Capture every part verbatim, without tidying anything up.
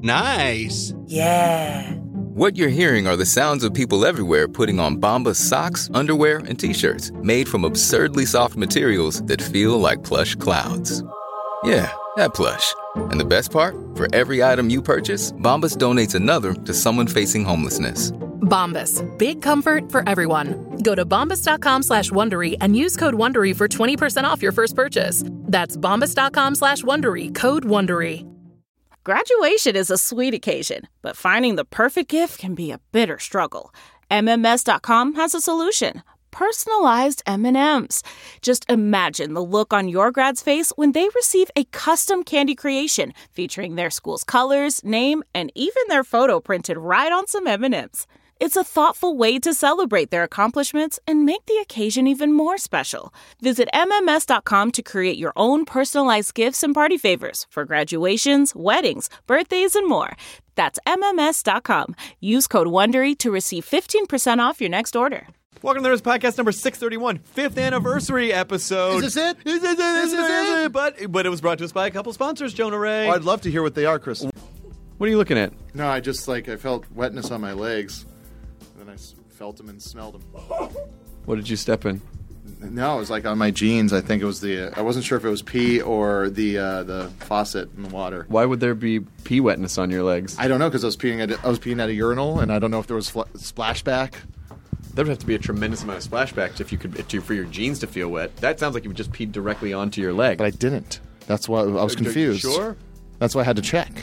Nice. Yeah. What you're hearing are the sounds of people everywhere putting on Bombas socks, underwear, and T-shirts made from absurdly soft materials that feel like plush clouds. Yeah, that plush. And the best part? For every item you purchase, Bombas donates another to someone facing homelessness. Bombas. Big comfort for everyone. Go to bombas.com slash Wondery and use code Wondery for twenty percent off your first purchase. That's bombas.com slash Wondery. Code Wondery. Graduation is a sweet occasion, but finding the perfect gift can be a bitter struggle. M M S dot com has a solution. Personalized M and M's. Just imagine the look on your grad's face when they receive a custom candy creation featuring their school's colors, name, and even their photo printed right on some M and M's. It's a thoughtful way to celebrate their accomplishments and make the occasion even more special. Visit M M S dot com to create your own personalized gifts and party favors for graduations, weddings, birthdays, and more. That's M M S dot com. Use code WONDERY to receive fifteen percent off your next order. Welcome to Nerds Podcast number six thirty-one, fifth anniversary episode. Is this it? Is this it? Is this it? But, but it was brought to us by a couple sponsors, Jonah Ray. Oh, I'd love to hear what they are, Chris. What are you looking at? No, I just, like, I felt wetness on my legs. Then I s- felt them and smelled them. What did you step in? No, it was, like, on my jeans. I think it was the, uh, I wasn't sure if it was pee or the uh, the faucet in the water. Why would there be pee wetness on your legs? I don't know, because I was peeing at, I was peeing at a urinal, and I don't know if there was fl- splashback. There would have to be a tremendous amount of splashbacks if you could if you, for your jeans to feel wet. That sounds like you would just pee directly onto your leg. But I didn't. That's why I was confused. Sure. That's why I had to check.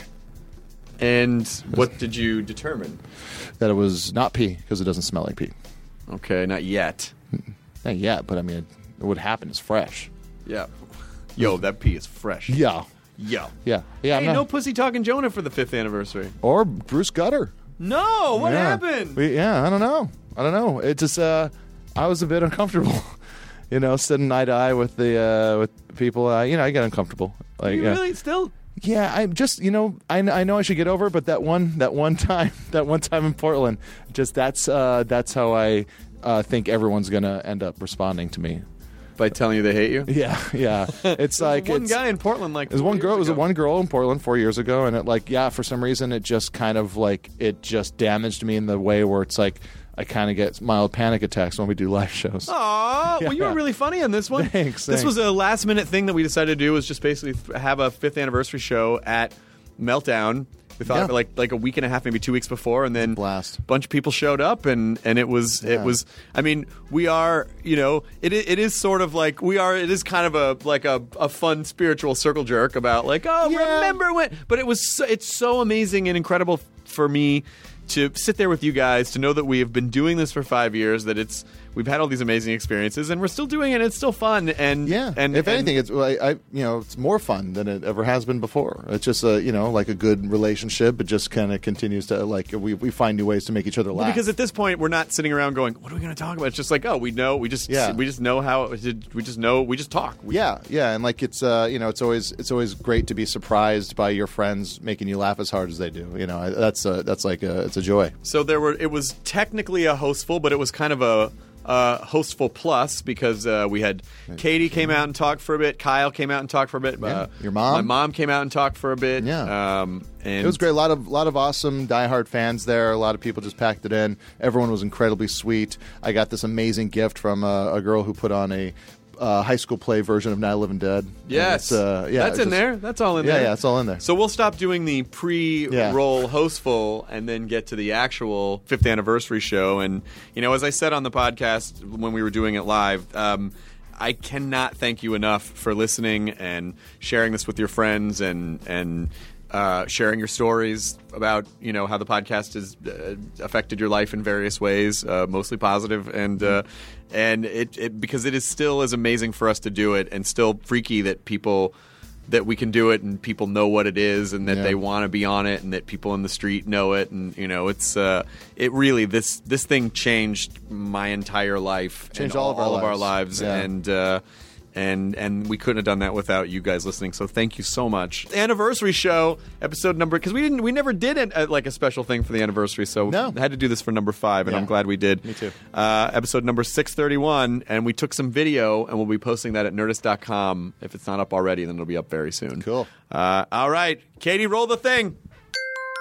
And what did you determine? That it was not pee, because it doesn't smell like pee. Okay, not yet. Not yet, but I mean, it, it would happen. It's fresh. Yeah. Yo, that pee is fresh. Yeah. Yo. Yeah. Yeah. Hey, I'm no not- pussy talking Jonah for the fifth anniversary. Or Bruce Gutter. No, what Yeah. happened? We, yeah, I don't know. I don't know. It just, uh, I was a bit uncomfortable. You know, sitting eye to eye with the uh, with people. Uh, you know, I get uncomfortable. Like, you yeah. really still? Yeah, I'm just, you know, I, I know I should get over it, but that one that one time, that one time in Portland, just that's uh, that's how I uh, think everyone's gonna end up responding to me. By telling you they hate you? Yeah, yeah. It's like one it's, guy in Portland like There's four one girl. years It was ago. one girl in Portland four years ago, and it like yeah, for some reason it just kind of like it just damaged me in the way where it's like I kind of get mild panic attacks when we do live shows. Aw, well, you were Yeah. really funny on this one. Thanks, This thanks. was a last minute thing that we decided to do. Was just basically th- have a fifth anniversary show at Meltdown. We thought Yeah. like like a week and a half, maybe two weeks before, and then Blast. a bunch of people showed up, and, and it was it Yeah. was. I mean, we are you know it i- it is sort of like we are. It is kind of a like a, a fun spiritual circle jerk about like oh Yeah. remember when, but it was so, it's so amazing and incredible for me to sit there with you guys, to know that we have been doing this for five years, that it's we've had all these amazing experiences, and we're still doing it. And it's still fun, and Yeah, and if and- anything, it's I, I you know it's more fun than it ever has been before. It's just a you know like a good relationship. It just kind of continues to like we we find new ways to make each other Well, laugh. because at this point we're not sitting around going, "What are we going to talk about?" It's just like, oh, we know, we just Yeah. we just know how it, we just know we just talk. We, yeah, yeah, and like it's uh you know it's always it's always great to be surprised by your friends making you laugh as hard as they do. You know that's uh, that's like a, it's a joy. So there were. It was technically a hostful, but it was kind of a. Uh, hostful plus because uh, we had Katie came out and talked for a bit. Kyle came out and talked for a bit. Yeah. Uh, Your mom? my mom came out and talked for a bit. Yeah. um, and It was great. A lot of lot of awesome diehard fans there. A lot of people just packed it in. Everyone was incredibly sweet. I got this amazing gift from uh, a girl who put on a uh, high school play version of Night of the Living Dead. Yes, And it's, uh, yeah, that's it's in just- there. That's all in Yeah, there. yeah, it's all in there. So we'll stop doing the pre-roll hostful and then get to the actual fifth anniversary show. And you know, as I said on the podcast when we were doing it live, um, I cannot thank you enough for listening and sharing this with your friends and and. Uh, sharing your stories about you know how the podcast has uh, affected your life in various ways, uh, mostly positive, and uh, and it, it because it is still as amazing for us to do it, and still freaky that people that we can do it and people know what it is and that Yeah. they want to be on it and that people in the street know it, and you know it's uh, it really this this thing changed my entire life, Changed and all of our all of our lives. lives, Yeah. and. Uh, And and we couldn't have done that without you guys listening. So thank you so much. Anniversary show episode number because we didn't we never did it uh, like a special thing for the anniversary. So No. I had to do this for number five, and Yeah. I'm glad we did. Me too. Uh, episode number six thirty-one, and we took some video, and we'll be posting that at nerdist dot com. If it's not up already, then it'll be up very soon. Cool. Uh, all right, Katie, roll the thing.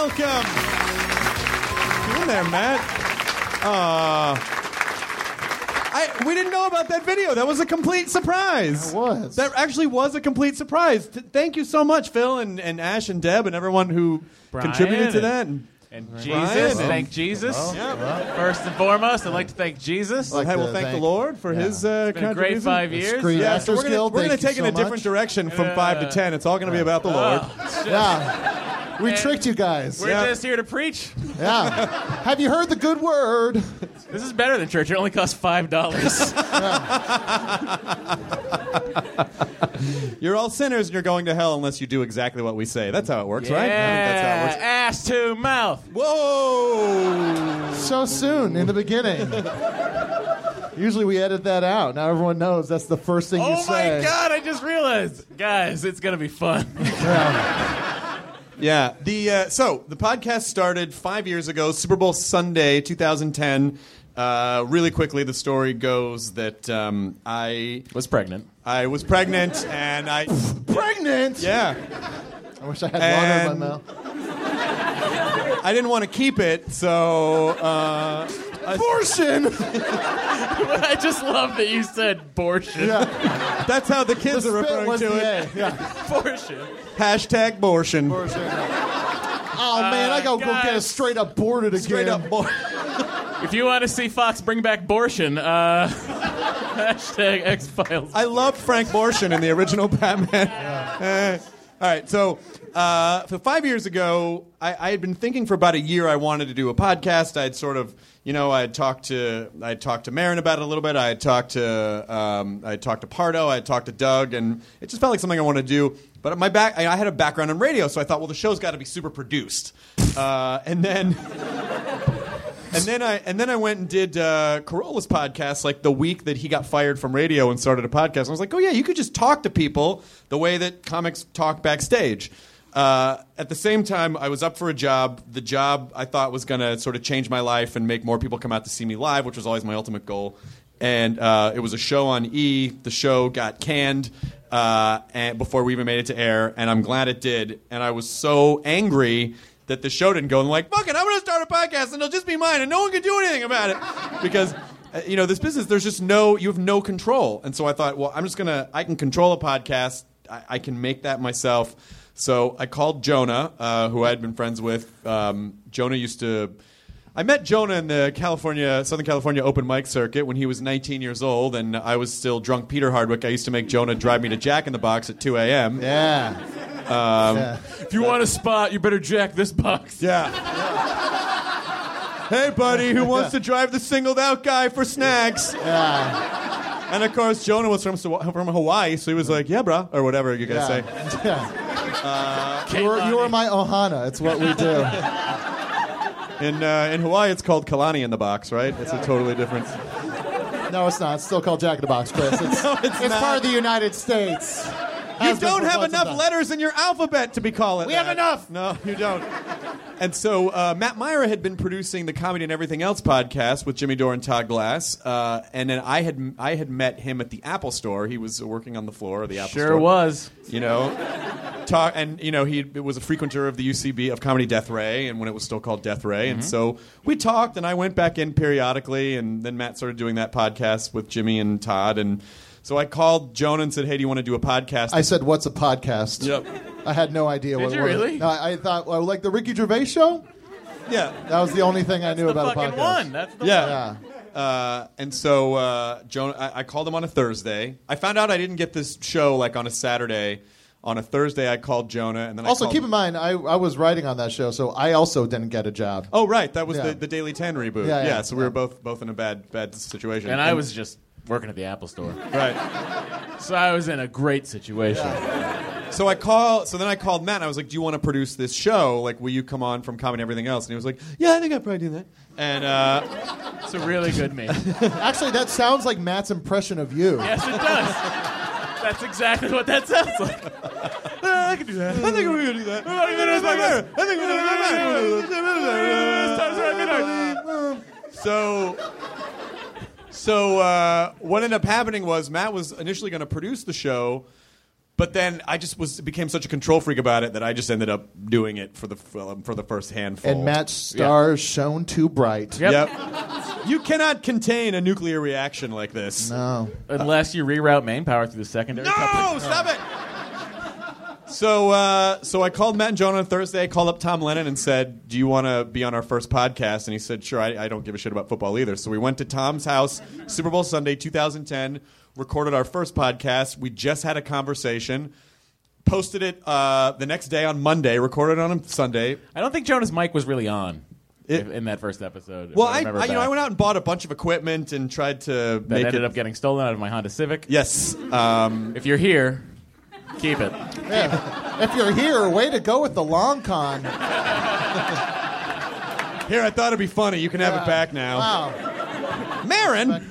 welcome. Get in there, Matt. Uh, I, we didn't know about that video. That was a complete surprise. It was. That actually was a complete surprise. Th- thank you so much, Phil and, and Ash and Deb and everyone who Brian contributed to and- that. And, And Brian Jesus, and- thank Jesus. Oh, yeah. First and foremost, I'd like to thank Jesus. Like Hey, well, to thank, the thank- Lord for yeah. his uh, It's been a great contribution. five years. Screen Yeah, so Actors we're gonna, Guild, we're gonna thank you take in so a different much. direction from Yeah. five to ten. It's all going to be about the Lord. Oh, Yeah. We And tricked you guys. we're Yeah. just here to preach. Yeah. Have you heard the good word? This is better than church. It only costs five dollars. You're all sinners and you're going to hell unless you do exactly what we say. That's how it works, yeah, right? That's how it works. ass to mouth. Whoa! So soon in the beginning. Usually we edit that out. Now everyone knows that's the first thing you Oh say. my God! I just realized, guys, it's gonna be fun. Yeah. The uh, so the podcast started five years ago, Super Bowl Sunday, two thousand ten. Uh, really quickly, the story goes that um, I Was pregnant. I was pregnant and I Pregnant? yeah I wish I had water in And- my mouth. I didn't want to keep it, so uh, Abortion! I just love that you said abortion. Yeah. that's how the kids The are spit referring was to the it. A. Yeah. Abortion. Hashtag abortion. Abortion. Oh, man, I gotta go guys. get it straight up boarded again. Straight up bo- If you want to see Fox bring back abortion, uh, hashtag X Files. I loved Frank Gorshin in the original Batman. Uh, all right, so uh, so five years ago, I, I had been thinking for about a year I wanted to do a podcast. I had sort of, you know, I had talked to I had talked to Marin about it a little bit. I had talked to um, I had talked to Pardo. I had talked to Doug, and it just felt like something I wanted to do. But my back, I, I had a background in radio, so I thought, well, the show's got to be super produced. Uh, and then. And then I and then I went and did uh, Carolla's podcast like the week that he got fired from radio and started a podcast. And I was like, oh yeah, you could just talk to people the way that comics talk backstage. Uh, at the same time, I was up for a job. The job I thought was going to sort of change my life and make more people come out to see me live, which was always my ultimate goal. And uh, it was a show on E! The show got canned uh, and before we even made it to air, and I'm glad it did. And I was so angry that the show didn't go. And I'm like, fuck it, I'm going to start a podcast, and it'll just be mine, and no one can do anything about it. Because, uh, you know, this business, there's just no, you have no control. And so I thought, well, I'm just going to, I can control a podcast. I, I can make that myself. So I called Jonah, uh, who I had been friends with. Um, Jonah used to, I met Jonah in the California, Southern California open mic circuit when he was nineteen years old, and I was still drunk Peter Hardwick. I used to make Jonah drive me to Jack in the Box at two a.m. Yeah. Um, yeah. If you want a spot, you better jack this box. Yeah. Hey, buddy, who wants to drive the singled out guy for snacks? Yeah. And of course, Jonah was from from Hawaii, so he was like, "Yeah, bro," or whatever you guys say. Yeah. You were, you were my ohana. It's what we do. In uh, in Hawaii, it's called Kalani in the Box, right? It's a totally different. No, it's not. It's still called Jack in the Box, Chris. It's, No, it's it's not. part of the United States. You Has been don't for have quite some enough time. letters in your alphabet to be calling. We that. have enough. No, you don't. And so uh, Matt Myra had been producing the Comedy and Everything Else podcast with Jimmy Dore and Todd Glass, uh, and then I had I had met him at the Apple Store. He was working on the floor of the Apple Sure Store. was. You know, talk and you know he was a frequenter of the U C B of Comedy Death Ray, and when it was still called Death Ray, and so we talked, and I went back in periodically, and then Matt started doing that podcast with Jimmy and Todd, and so I called Jonah and said, "Hey, do you want to do a podcast?" I said, "What's a podcast?" Yep. I had no idea Did what you it was. really? No, I I thought, well, like the Ricky Gervais show. Yeah. That was the only thing I knew The about a fucking podcast. one. That's the Yeah. one. Yeah. Uh, and so uh, Jonah, I, I called him on a Thursday. I found out I didn't get this show like on a Saturday. On a Thursday, I called Jonah, and then I Also, called... keep in mind, I, I was writing on that show, so I also didn't get a job. Oh, right, that was Yeah. the, the Daily Ten reboot. Yeah, yeah, so we yeah. were both both in a bad bad situation. And I was just working at the Apple Store. right. So I was in a great situation. So I call. So then I called Matt, and I was like, "Do you want to produce this show? Like, will you come on from Comedy and Everything Else?" And he was like, "Yeah, I think I'd probably do that." And uh, It's a really good meme. Actually, that sounds like Matt's impression of you. Yes, it does. That's exactly what that sounds like. I can do that. I think we're gonna do that. I think we're gonna do that. So, so uh, what ended up happening was Matt was initially going to produce the show, But then I just was became such a control freak about it that I just ended up doing it for the for the first handful. And Matt's stars yeah. shone too bright. Yep. yep. You cannot contain a nuclear reaction like this. No. Unless you reroute main power through the secondary. No! Couple. Stop it! So, uh, so I called Matt and Jonah on Thursday. I called up Tom Lennon and said, do you want to be on our first podcast? And he said, sure, I, I don't give a shit about football either. So we went to Tom's house, Super Bowl Sunday, two thousand ten, recorded our first podcast. We just had a conversation, posted it uh, the next day on Monday, recorded it on Sunday. I don't think Jonah's mic was really on it, in that first episode. Well, I, I, you know, I went out and bought a bunch of equipment and tried to that make ended it... up getting stolen out of my Honda Civic. Yes. Um, if you're here... Keep it. Yeah. If you're here, way to go with the long con. Here, I thought it'd be funny. You can yeah. have it back now. Wow. Marin. Uh,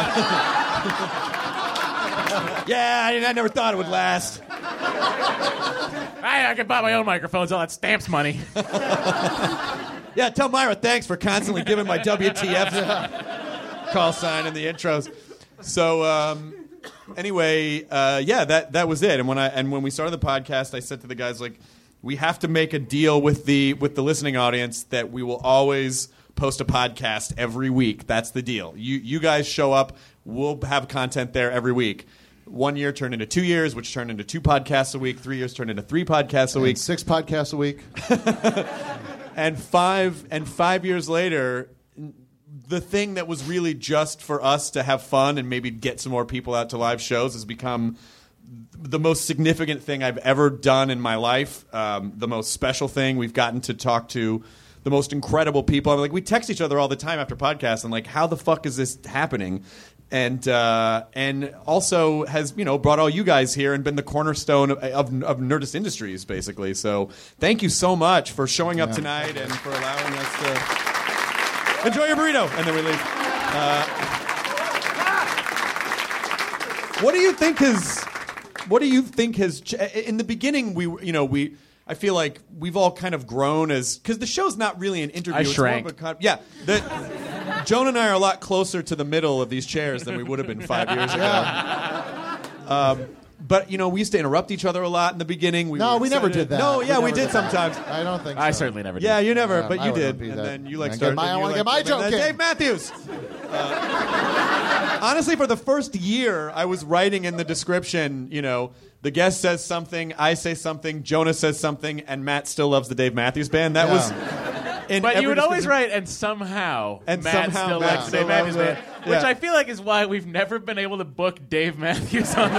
yeah, I, I never thought it would last. I, I can buy my own microphones. All that stamps money. Yeah, tell Myra thanks for constantly giving my W T F call sign in the intros. So. Um, Anyway, uh, yeah, that that was it. And when I and when we started the podcast, I said to the guys, like, we have to make a deal with the with the listening audience that we will always post a podcast every week. That's the deal. You you guys show up, we'll have content there every week. One year turned into two years, which turned into two podcasts a week. Three years turned into three podcasts a and week. Six podcasts a week. and five and five years later. The thing that was really just for us to have fun and maybe get some more people out to live shows has become the most significant thing I've ever done in my life, um, the most special thing. We've gotten to talk to the most incredible people. I mean, like, we text each other all the time after podcasts and like, how the fuck is this happening? And uh, and also has, you know, brought all you guys here and been the cornerstone of, of, of Nerdist Industries, basically. So thank you so much for showing up yeah. tonight and for allowing us to... Enjoy your burrito, and then we leave. Uh, what do you think has? What do you think has? Ch- in the beginning, we, you know, we. I feel like we've all kind of grown as because the show's not really an interview. I it's shrank. More of a con- yeah, the, Jonah and I are a lot closer to the middle of these chairs than we would have been five years ago. Um, But, you know, we used to interrupt each other a lot in the beginning. We no, were we never did that. No, yeah, we, we did, did sometimes. I don't think so. I certainly never did. Yeah, you never, yeah, but I you did. And that. Then you, like, I started. My, I want to like, get my joke in. Dave Matthews. Uh, honestly, for the first year, I was writing in the description, you know, the guest says something, I say something, Jonah says something, and Matt still loves the Dave Matthews Band. That yeah. was... In but you would always write, and somehow and Matt somehow still Matt likes Dave Matthews Band, yeah. which I feel like is why we've never been able to book Dave Matthews on the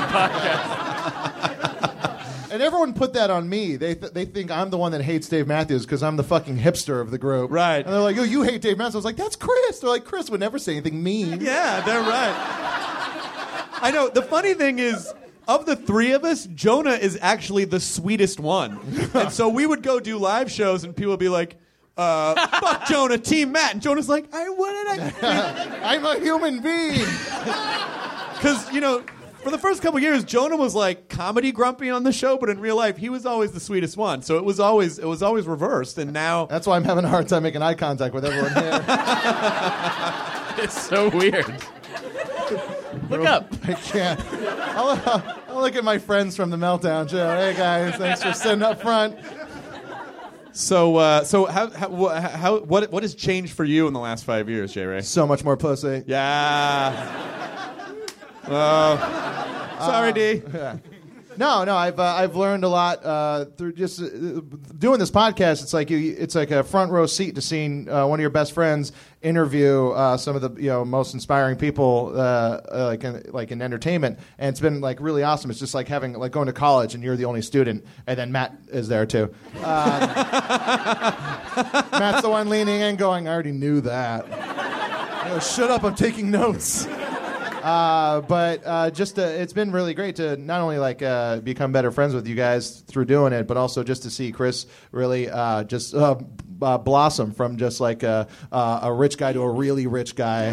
podcast. And everyone put that on me. They th- they think I'm the one that hates Dave Matthews because I'm the fucking hipster of the group. Right. And they're like, oh, you hate Dave Matthews. I was like, that's Chris. They're like, Chris would never say anything mean. Yeah, they're right. I know. The funny thing is, of the three of us, Jonah is actually the sweetest one. And so we would go do live shows, and people would be like, uh, fuck Jonah, Team Matt. And Jonah's like, I what did I I'm a human being. Because, you know, for the first couple years, Jonah was like comedy grumpy on the show, but in real life, he was always the sweetest one. So it was always it was always reversed, and now that's why I'm having a hard time making eye contact with everyone here. It's so weird. Look up. I can't. I'll, I'll look at my friends from the Meltdown show. Hey guys, thanks for sitting up front. So, uh, so how, how, how, what, what has changed for you in the last five years, J. Ray? So much more pussy. Yeah. Well, sorry, uh, D. Yeah. No, no, I've uh, I've learned a lot uh, through just uh, doing this podcast. It's like you, it's like a front row seat to seeing uh, one of your best friends interview uh, some of the you know most inspiring people uh, uh, like in, like in entertainment, and it's been like really awesome. It's just like having like going to college and you're the only student, and then Matt is there too. Uh, Matt's the one leaning in, going, "I already knew that." Oh, shut up! I'm taking notes. Uh, but uh, just uh, it's been really great to not only like uh, become better friends with you guys through doing it, but also just to see Chris really uh, just uh, b- uh, blossom from just like a, uh, a rich guy to a really rich guy.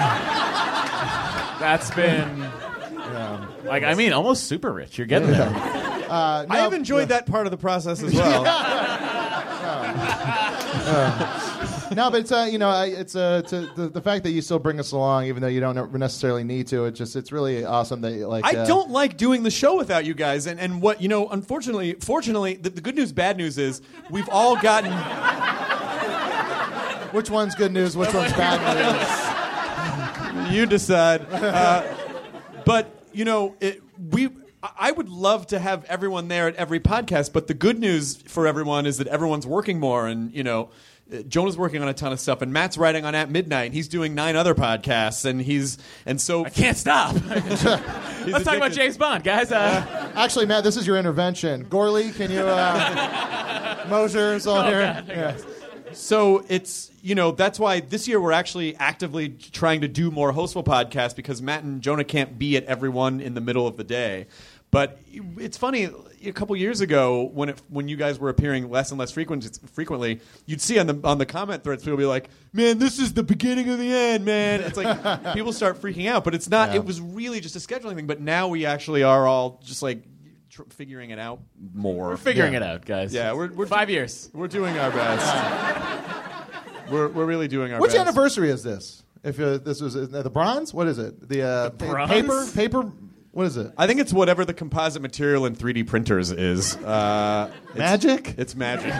That's been yeah. like I mean almost super rich. You're getting yeah. there. Uh, no, I have enjoyed yeah. that part of the process as well. uh, uh. No, but it's uh, you know, I- it's uh, to, the the fact that you still bring us along, even though you don't necessarily need to. It's just it's really awesome that like. I uh, don't like doing the show without you guys, and, and what you know. Unfortunately, fortunately, the, the good news, bad news is we've all gotten. Which one's good news? Which one's bad news? You decide. Uh, but you know, it, we. I would love to have everyone there at every podcast, but the good news for everyone is that everyone's working more, and you know, Jonah's working on a ton of stuff, and Matt's writing on At Midnight. He's doing nine other podcasts, and he's and so I can't stop. Let's talk about James Bond, guys. Uh, Actually, Matt, this is your intervention. Gorley, can you? Uh, Mosier's all oh, here. God, Yeah. So it's, you know, that's why this year we're actually actively trying to do more Hostful podcasts because Matt and Jonah can't be at every one in the middle of the day. But it's funny, a couple years ago when it, when you guys were appearing less and less frequent, frequently, you'd see on the on the comment threads people be like, "Man, this is the beginning of the end, man." It's like people start freaking out, but it's not. Yeah. It was really just a scheduling thing. But now we actually are all just like tr- figuring it out more. we're figuring Yeah. it out, guys. Yeah, we're, we're five years. We're doing our best. we're we're really doing our Which best. anniversary is this? If uh, this was uh, the bronze, what is it? The, uh, pa- bronze? paper, paper. What is it? I think it's whatever the composite material in three D printers is. Uh, it's, Magic? It's magic.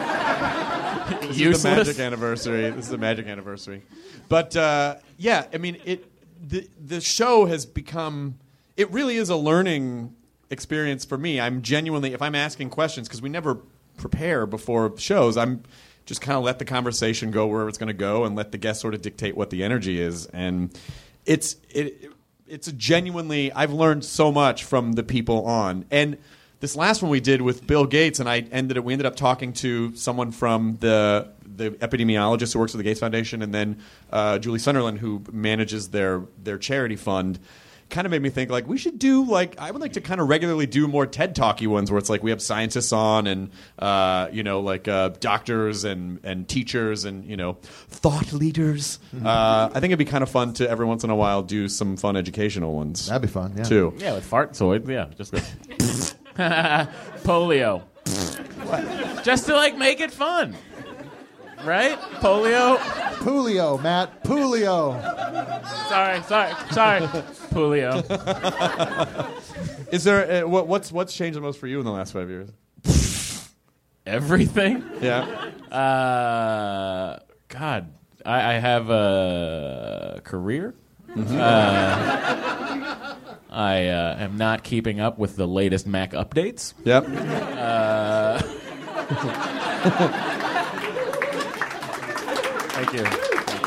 This is Useless. the magic anniversary. This is the magic anniversary. But uh, yeah, I mean, it. The the show has become. It really is a learning experience for me. I'm genuinely, if I'm asking questions, because we never prepare before shows, I'm just kind of let the conversation go wherever it's going to go, and let the guests sort of dictate what the energy is. And it's it. It's a genuinely, I've learned so much from the people on. And this last one we did with Bill Gates, and I ended up, we ended up talking to someone from the the epidemiologist who works at the Gates Foundation, and then uh, Julie Sunderland, who manages their their charity fund. Kind of made me think, like, we should do, like, I would like to kind of regularly do more TED Talky ones where it's like we have scientists on and, uh, you know, like uh, doctors and, and teachers and, you know, thought leaders. Mm-hmm. Uh, I think it'd be kind of fun to every once in a while do some fun educational ones. That'd be fun. Yeah. Too. Yeah, with fartzoid. Yeah, just go. Polio. Just to, like, make it fun. Right? Polio. Pulio, Matt. Pulio. Sorry, sorry, sorry. Polio. Is there, uh, what, what's, what's changed the most for you in the last five years? Everything? Yeah. Uh, God, I, I have a career. Mm-hmm. Uh, I uh, am not keeping up with the latest Mac updates. Yep. Uh, Thank you. Thank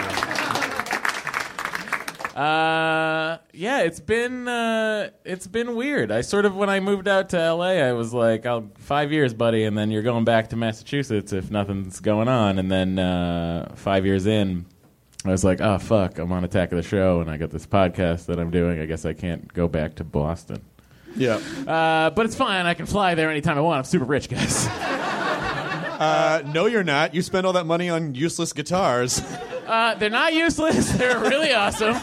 you. Uh, yeah, it's been uh, it's been weird. I sort of, when I moved out to L A, I was like, "Oh, five years, buddy," and then you're going back to Massachusetts if nothing's going on. And then uh, five years in, I was like, "Oh fuck, I'm on Attack of the Show, and I got this podcast that I'm doing. I guess I can't go back to Boston." Yeah. Uh, but it's fine. I can fly there anytime I want. I'm super rich, guys. Uh, no, you're not. You spend all that money on useless guitars. Uh, they're not useless. They're really awesome.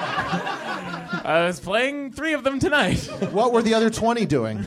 I was playing three of them tonight. What were the other twenty doing?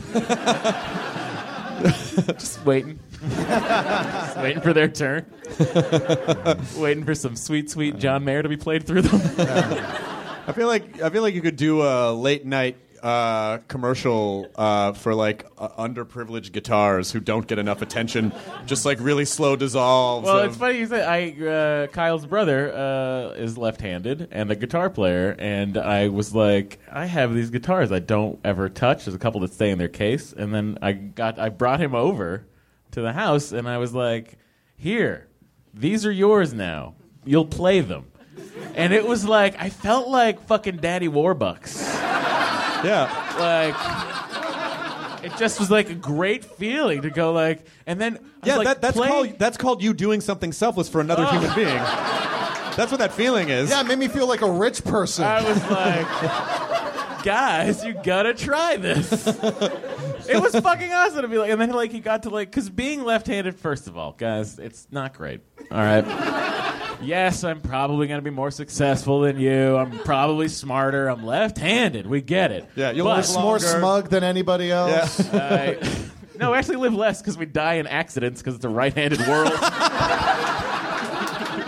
Just waiting. Just waiting for their turn. Waiting for some sweet, sweet John Mayer to be played through them. I feel like I feel like you could do a late night uh, commercial uh, for like uh, underprivileged guitars who don't get enough attention. Just like really slow dissolves. Well, of... it's funny you say. I uh, Kyle's brother uh, is left-handed and a guitar player, and I was like, I have these guitars I don't ever touch. There's a couple that stay in their case, and then I got I brought him over to the house, and I was like, here, these are yours now. You'll play them. And it was like, I felt like fucking Daddy Warbucks. Yeah. Like, it just was like a great feeling to go like, and then I Yeah, was like, that, that's play- called that's called you doing something selfless for another Oh. human being. That's what that feeling is. Yeah, it made me feel like a rich person. I was like, guys, you gotta try this. It was fucking awesome to be like, and then like he got to like, because being left-handed, first of all, guys, it's not great. All right. Yes, I'm probably going to be more successful than you. I'm probably smarter. I'm left-handed. We get it. Yeah, you'll But- live More longer. smug than anybody else. Yeah. Uh, no, we actually live less because we die in accidents because it's a right-handed world.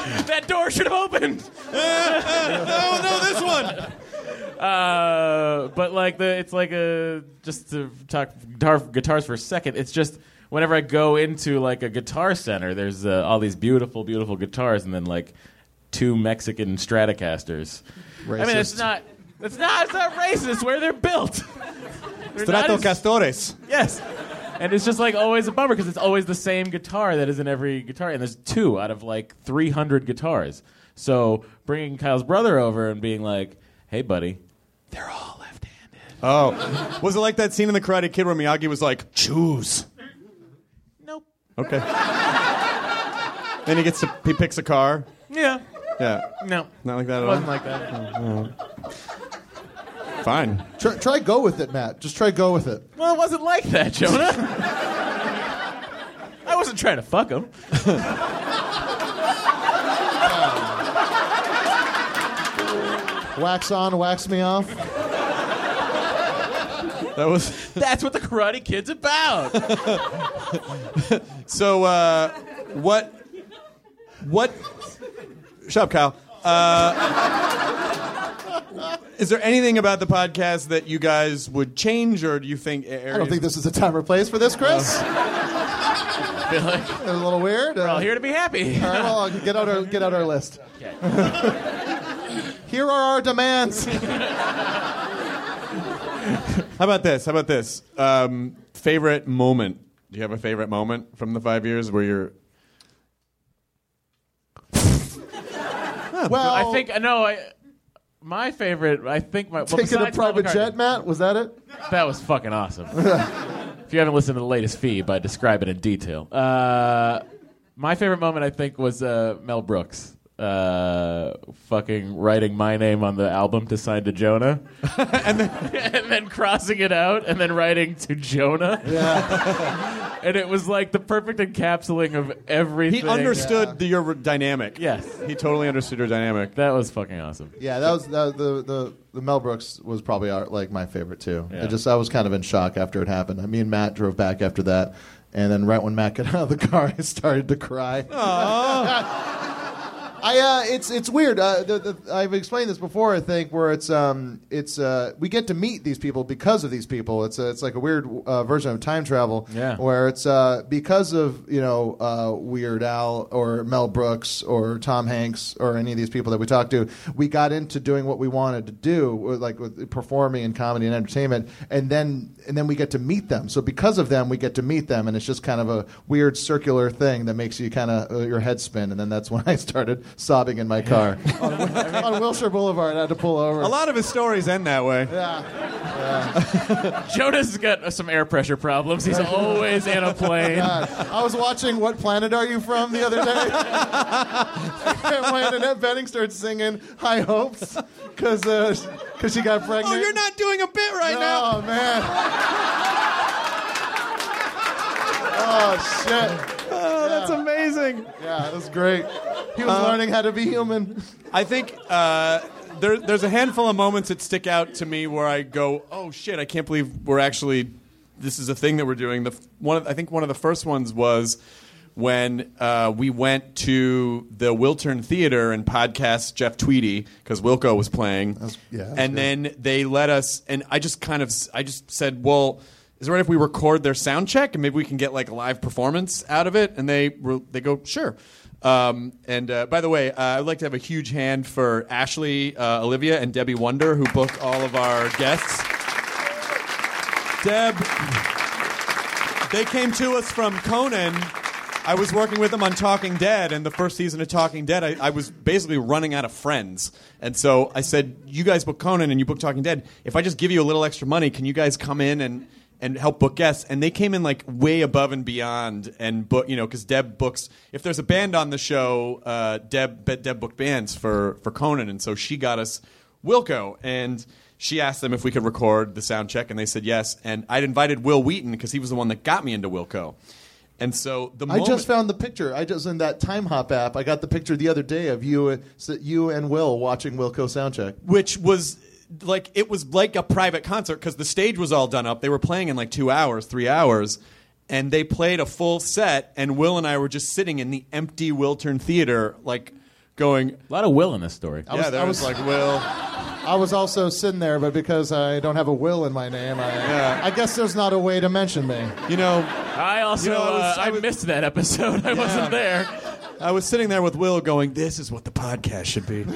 That door should have opened. no, no, this one. Uh, but like the, it's like a just to talk guitar, guitars for a second. It's just whenever I go into like a guitar center, there's uh, all these beautiful, beautiful guitars, and then like two Mexican Stratocasters. Racist. I mean, it's not, it's not, it's not racist. It's where they're built. They're not as- Stratocastores. Yes. And it's just like always a bummer because it's always the same guitar that is in every guitar, and there's two out of like three hundred guitars. So bringing Kyle's brother over and being like, "Hey, buddy, they're all left-handed." Oh, was it like that scene in The Karate Kid where Miyagi was like, "Choose"? Nope. Okay. Then he gets to he picks a car. Yeah. Yeah. No. Not like that at It all. wasn't like that. Oh. Fine. Try, try go with it, Matt. Just try go with it. Well, it wasn't like that, Jonah. I wasn't trying to fuck him. Wax on, wax me off. That was. That's what the Karate Kid's about. So, uh, what? What? Shut up, Kyle. Uh, is there anything about the podcast that you guys would change, or do you think? Areas- I don't think this is the time or place for this, Chris. I feel like It's a little weird. we're all Uh, here to be happy. all right, well, I'll get out our get out our list. Okay. Here are our demands. How about this? How about this? Um, favorite moment? Do you have a favorite moment from the five years where you're? Well, I think no. I my favorite. I think my well, taking a besides Paul private McCartney- jet, Matt. Was that it? That was fucking awesome. If you haven't listened to the latest feed, I describe it in detail. Uh, my favorite moment, I think, was uh, Mel Brooks uh, fucking writing my name on the album to sign to Jonah, and, then, and then crossing it out, and then writing to Jonah. Yeah. And it was like the perfect encapsulating of everything. He understood the, your dynamic. Yes. He totally understood your dynamic. That was fucking awesome. Yeah, that was that, the the the Mel Brooks was probably our, like my favorite too. Yeah. I just I was kind of in shock after it happened. I mean, Matt drove back after that, and then right when Matt got out of the car, I started to cry. I uh, it's it's weird. Uh, the, the, I've explained this before, I think, where it's um it's uh we get to meet these people because of these people. It's a, it's like a weird uh, version of time travel. Yeah. Where it's uh because of you know uh, Weird Al or Mel Brooks or Tom Hanks or any of these people that we talked to, we got into doing what we wanted to do, with, like with performing in comedy and entertainment, and then and then we get to meet them. So because of them, we get to meet them, and it's just kind of a weird circular thing that makes you kind of uh, your head spin. And then that's when I started sobbing in my car on, on Wilshire Boulevard. I had to pull over. A lot of his stories end that way. Yeah. Jonah's got uh, some air pressure problems. He's always in a plane. God. I was watching What Planet Are You From the other day. And when Annette Bening starts singing High Hopes because uh, cause she got pregnant. Oh, you're not doing a bit right now. Oh, man. Oh, shit. Oh, that's amazing. Yeah, it was great. He was Uh, learning how to be human. I think uh, there, there's a handful of moments that stick out to me where I go, "Oh shit! I can't believe we're actually this is a thing that we're doing." The one, of, I think, one of the first ones was when uh, we went to the Wiltern Theater and podcast Jeff Tweedy because Wilco was playing, That's- yeah, that's and good. then they let us. And I just kind of, I just said, "Well, is it right if we record their sound check and maybe we can get like a live performance out of it?" And they were, they go, "Sure." Um, and uh, by the way, uh, I'd like to have a huge hand for Ashley, uh, Olivia, and Debbie Wonder, who booked all of our guests. Deb, they came to us from Conan. I was working with them on Talking Dead, and the first season of Talking Dead, I, I was basically running out of friends. And so I said, you guys book Conan and you book Talking Dead. If I just give you a little extra money, can you guys come in and... and help book guests, and they came in like way above and beyond, and book, you know, because Deb books. If there's a band on the show, uh, Deb Deb booked bands for for Conan, and so she got us Wilco, and she asked them if we could record the sound check, and they said yes. And I'd invited Will Wheaton because he was the one that got me into Wilco, and so the I moment, just found the picture. I just in that Time Hop app. I got the picture the other day of you, uh, you and Will watching Wilco soundcheck. which was. Like it was like a private concert because the stage was all done up. They were playing in like two hours, three hours, and they played a full set. And Will and I were just sitting in the empty Wiltern Theater, like going. A lot of Will in this story. I was, yeah, there I was, was like Will. I was also sitting there, but because I don't have a Will in my name, I, Yeah. I guess there's not a way to mention me. You know, I also You know, I was- uh, I, I was- missed that episode. I wasn't there. I was sitting there with Will going, this is what the podcast should be.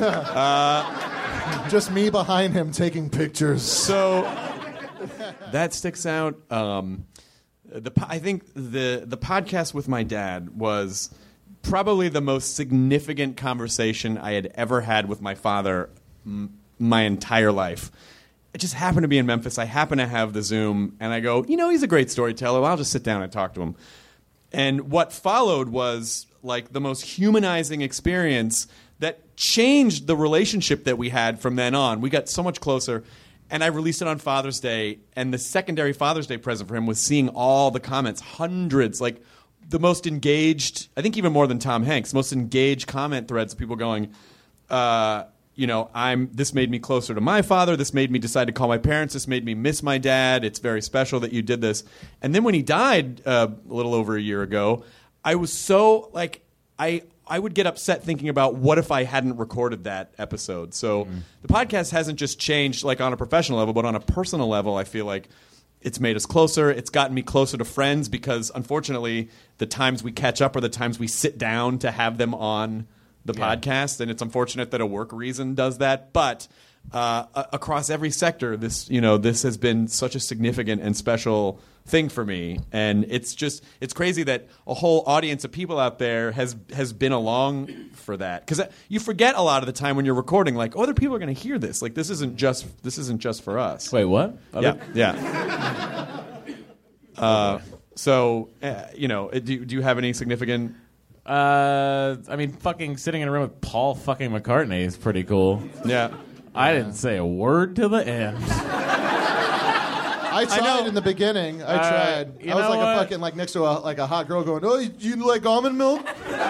Just me behind him taking pictures. So that sticks out. Um, the po- I think the the podcast with my dad was probably the most significant conversation I had ever had with my father m- my entire life. It just happened to be in Memphis. I happen to have the Zoom, and I go, you know, he's a great storyteller. I'll just sit down and talk to him. And what followed was like the most humanizing experience that changed the relationship that we had from then on. We got so much closer. And I released it on Father's Day, and the secondary Father's Day present for him was seeing all the comments, hundreds, like the most engaged, I think even more than Tom Hanks, most engaged comment threads of people going, uh, you know, I'm. This made me closer to my father. This made me decide to call my parents. This made me miss my dad. It's very special that you did this. And then when he died uh, a little over a year ago, I was so like I I would get upset thinking about what if I hadn't recorded that episode. So mm-hmm. the podcast hasn't just changed like on a professional level, but on a personal level, I feel like it's made us closer. It's gotten me closer to friends because unfortunately, the times we catch up are the times we sit down to have them on the yeah. podcast, and it's unfortunate that a work reason does that. But uh, a- across every sector, this you know this has been such a significant and special thing for me, and it's just it's crazy that a whole audience of people out there has has been along for that, because you forget a lot of the time when you're recording, like oh, other people are going to hear this. Like this isn't just this isn't just for us. Wait, what? Other- yeah, yeah. uh, so uh, you know, do do you have any significant? Uh, I mean, fucking sitting in a room with Paul fucking McCartney is pretty cool. Yeah. I didn't say a word to the end. I tried know. in the beginning. I Uh, tried. you I was know like what? a fucking like next to a like a hot girl going, "Oh, you, you like almond milk?"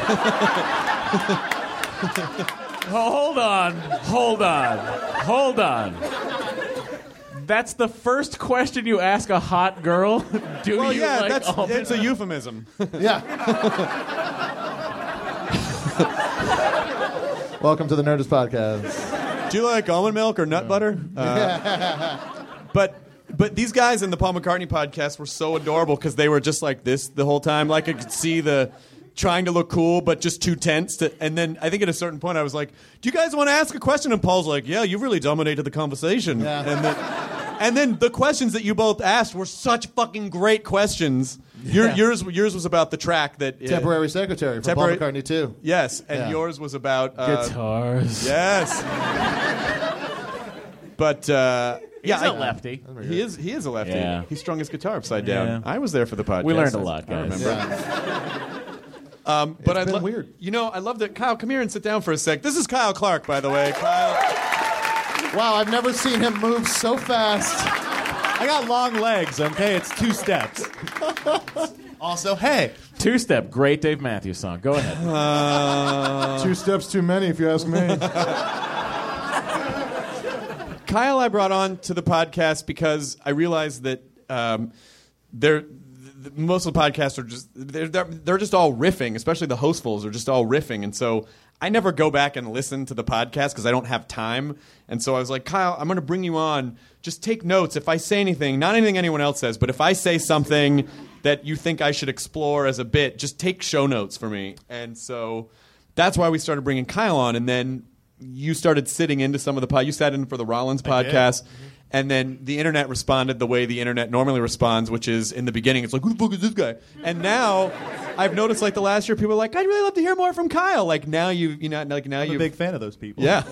Oh, hold on. Hold on. Hold on. That's the first question you ask a hot girl? Do Well, you yeah, like that's almond it's a euphemism. Yeah. Welcome to the Nerdist Podcast. Do you like almond milk or nut butter? Uh, but but these guys in the Paul McCartney podcast were so adorable because they were just like this the whole time. Like I could see the trying to look cool, but just too tense. To, and then I think at a certain point I was like, "Do you guys want to ask a question?" And Paul's like, "Yeah, you really dominated the conversation." Yeah. And then and then the questions that you both asked were such fucking great questions. Your, Yeah. Yours yours was about the track that uh, Temporary secretary for Temporary- Paul McCartney too. Yes, and Yeah. yours was about uh, guitars? Yes. But uh, yeah, He's a I- lefty. He is. He is a lefty. Yeah. He strung his guitar upside down. Yeah. I was there for the podcast. We learned a I- lot, I guys. remember. Yeah. Um, but I been lo- weird. You know, I love that. Kyle, come here and sit down for a sec. This is Kyle Clark, by the way. Kyle. Wow, I've never seen him move so fast. I got long legs, okay? It's two steps. Also, hey. Two Step, great Dave Matthews song. Go ahead. Uh, Two steps too many, if you ask me. Kyle, I brought on to the podcast because I realized that um, they're. The, most of the podcasts are just they're, they're they're just all riffing, especially the hostfuls are just all riffing, and so I never go back and listen to the podcast because I don't have time. And so I was like, Kyle, I'm going to bring you on. Just take notes. If I say anything, not anything anyone else says, but if I say something that you think I should explore as a bit, just take show notes for me. And so that's why we started bringing Kyle on, and then you started sitting into some of the pod. You sat in for the Rollins podcast. And then the internet responded the way the internet normally responds, which is in the beginning, it's like, who the fuck is this guy? And now I've noticed like the last year, people are like, I'd really love to hear more from Kyle. Like now you, you know, like now I'm you. a big fan of those people. Yeah.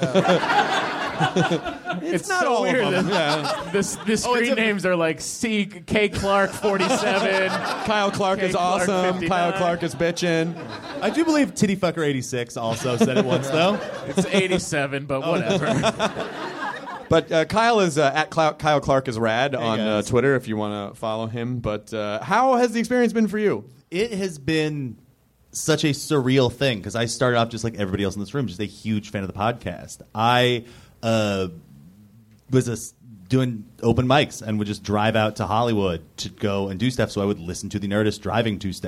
It's, it's not so all weird. of them. Yeah. This, the screen it's a- names are like C. K. Clark forty-seven. Kyle Clark K. is Clark awesome. fifty-nine. Kyle Clark is bitching. I do believe Tittyfucker eighty-six also said it once, though. It's eighty-seven, but whatever. But uh, Kyle is uh, at Cl- Kyle Clark is rad on uh, guys. Twitter if you want to follow him. But uh, how has the experience been for you? It has been such a surreal thing because I started off just like everybody else in this room, just a huge fan of the podcast. I uh, was a, doing open mics and would just drive out to Hollywood to go and do stuff, so I would listen to the Nerdist driving to stuff.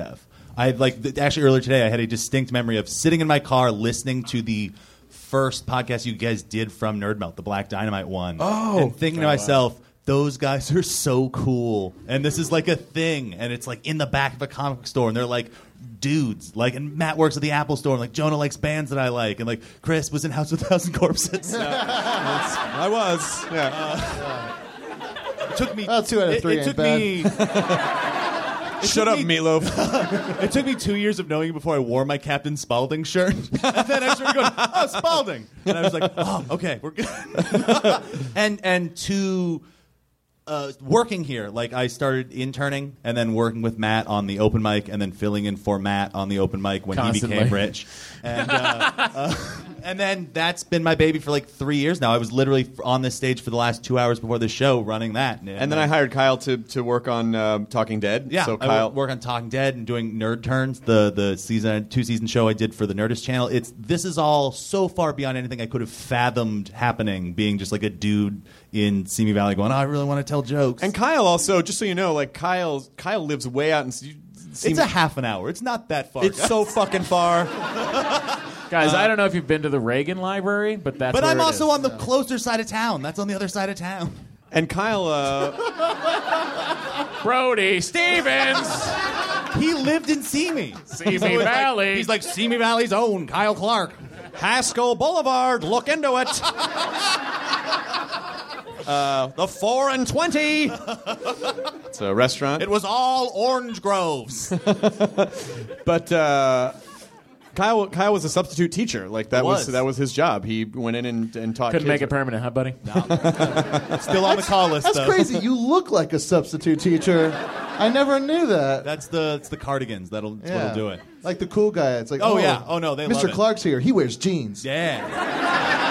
I had, like, th- actually earlier today, I had a distinct memory of sitting in my car listening to the first podcast you guys did from Nerd Melt, the Black Dynamite one. Oh. And thinking to myself, those guys are so cool. And this is like a thing. And it's like in the back of a comic book store. And they're like dudes. Like, and Matt works at the Apple store. And like Jonah likes bands that I like. And like Chris was in House of a Thousand Corpses. I was. Yeah. Uh, it took me. Well, two out of three It, it ain't took bad. me. Shut up, Meatloaf. It took me two years of knowing you before I wore my Captain Spaulding shirt. And then I started going, oh, Spaulding. And I was like, oh, okay, we're good. and and to uh, working here, like I started interning and then working with Matt on the open mic and then filling in for Matt on the open mic when Constantly. he became rich. And uh, uh, and then that's been my baby for like three years now. I was literally on this stage for the last two hours before the show running that. And, And then I hired Kyle to, to work on uh, Talking Dead. Yeah, so I Kyle, wo- work on Talking Dead and doing Nerd Turns, the the season two season show I did for the Nerdist channel. It's this is all so far beyond anything I could have fathomed happening. Being just like a dude in Simi Valley going, oh, I really want to tell jokes. and Kyle also, just so you know, like Kyle, Kyle lives way out in. You seem- it's a half an hour. It's not that far. It's so fucking far. Guys, I don't know if you've been to the Reagan Library, but that's but where I'm it also is. on the closer side of town. That's on the other side of town. And Kyle, uh, Brody Stevens. He lived in Simi. Simi So it's like- Valley. he's like Simi Valley's own Kyle Clark. Haskell Boulevard, look into it. Uh, the four and twenty. It's a restaurant. It was all orange groves. But uh, Kyle, Kyle was a substitute teacher. Like that was. Was. that was his job. He went in and, and taught. Couldn't kids. make it permanent, huh, buddy? Still on the call list, That's though. crazy. You look like a substitute teacher. I never knew that. That's the it's the cardigans. That'll that's Yeah. what'll do it. Like the cool guy. It's like, Oh, yeah. Oh, no, they Mister love it. Clark's here. He wears jeans. Yeah.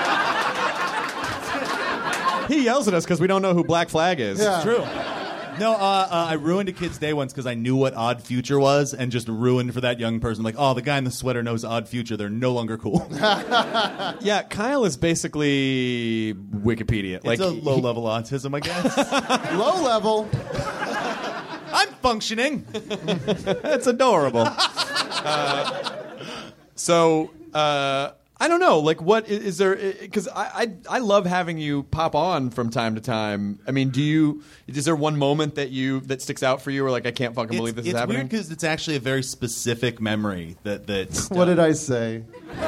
He yells at us because we don't know who Black Flag is. Yeah. True. No, uh, uh, I ruined a kid's day once because I knew what Odd Future was and just ruined for that young person. Like, oh, the guy in the sweater knows Odd Future. They're no longer cool. Yeah, Kyle is basically Wikipedia. Like it's a low-level autism, I guess. Low level. I'm functioning. That's adorable. uh, so uh, I don't know. Like, what is, is there? Because I, I I love having you pop on from time to time. I mean, do you? Is there one moment that you that sticks out for you, or like I can't fucking believe this it's is happening? weird because it's actually a very specific memory that that. What did I say?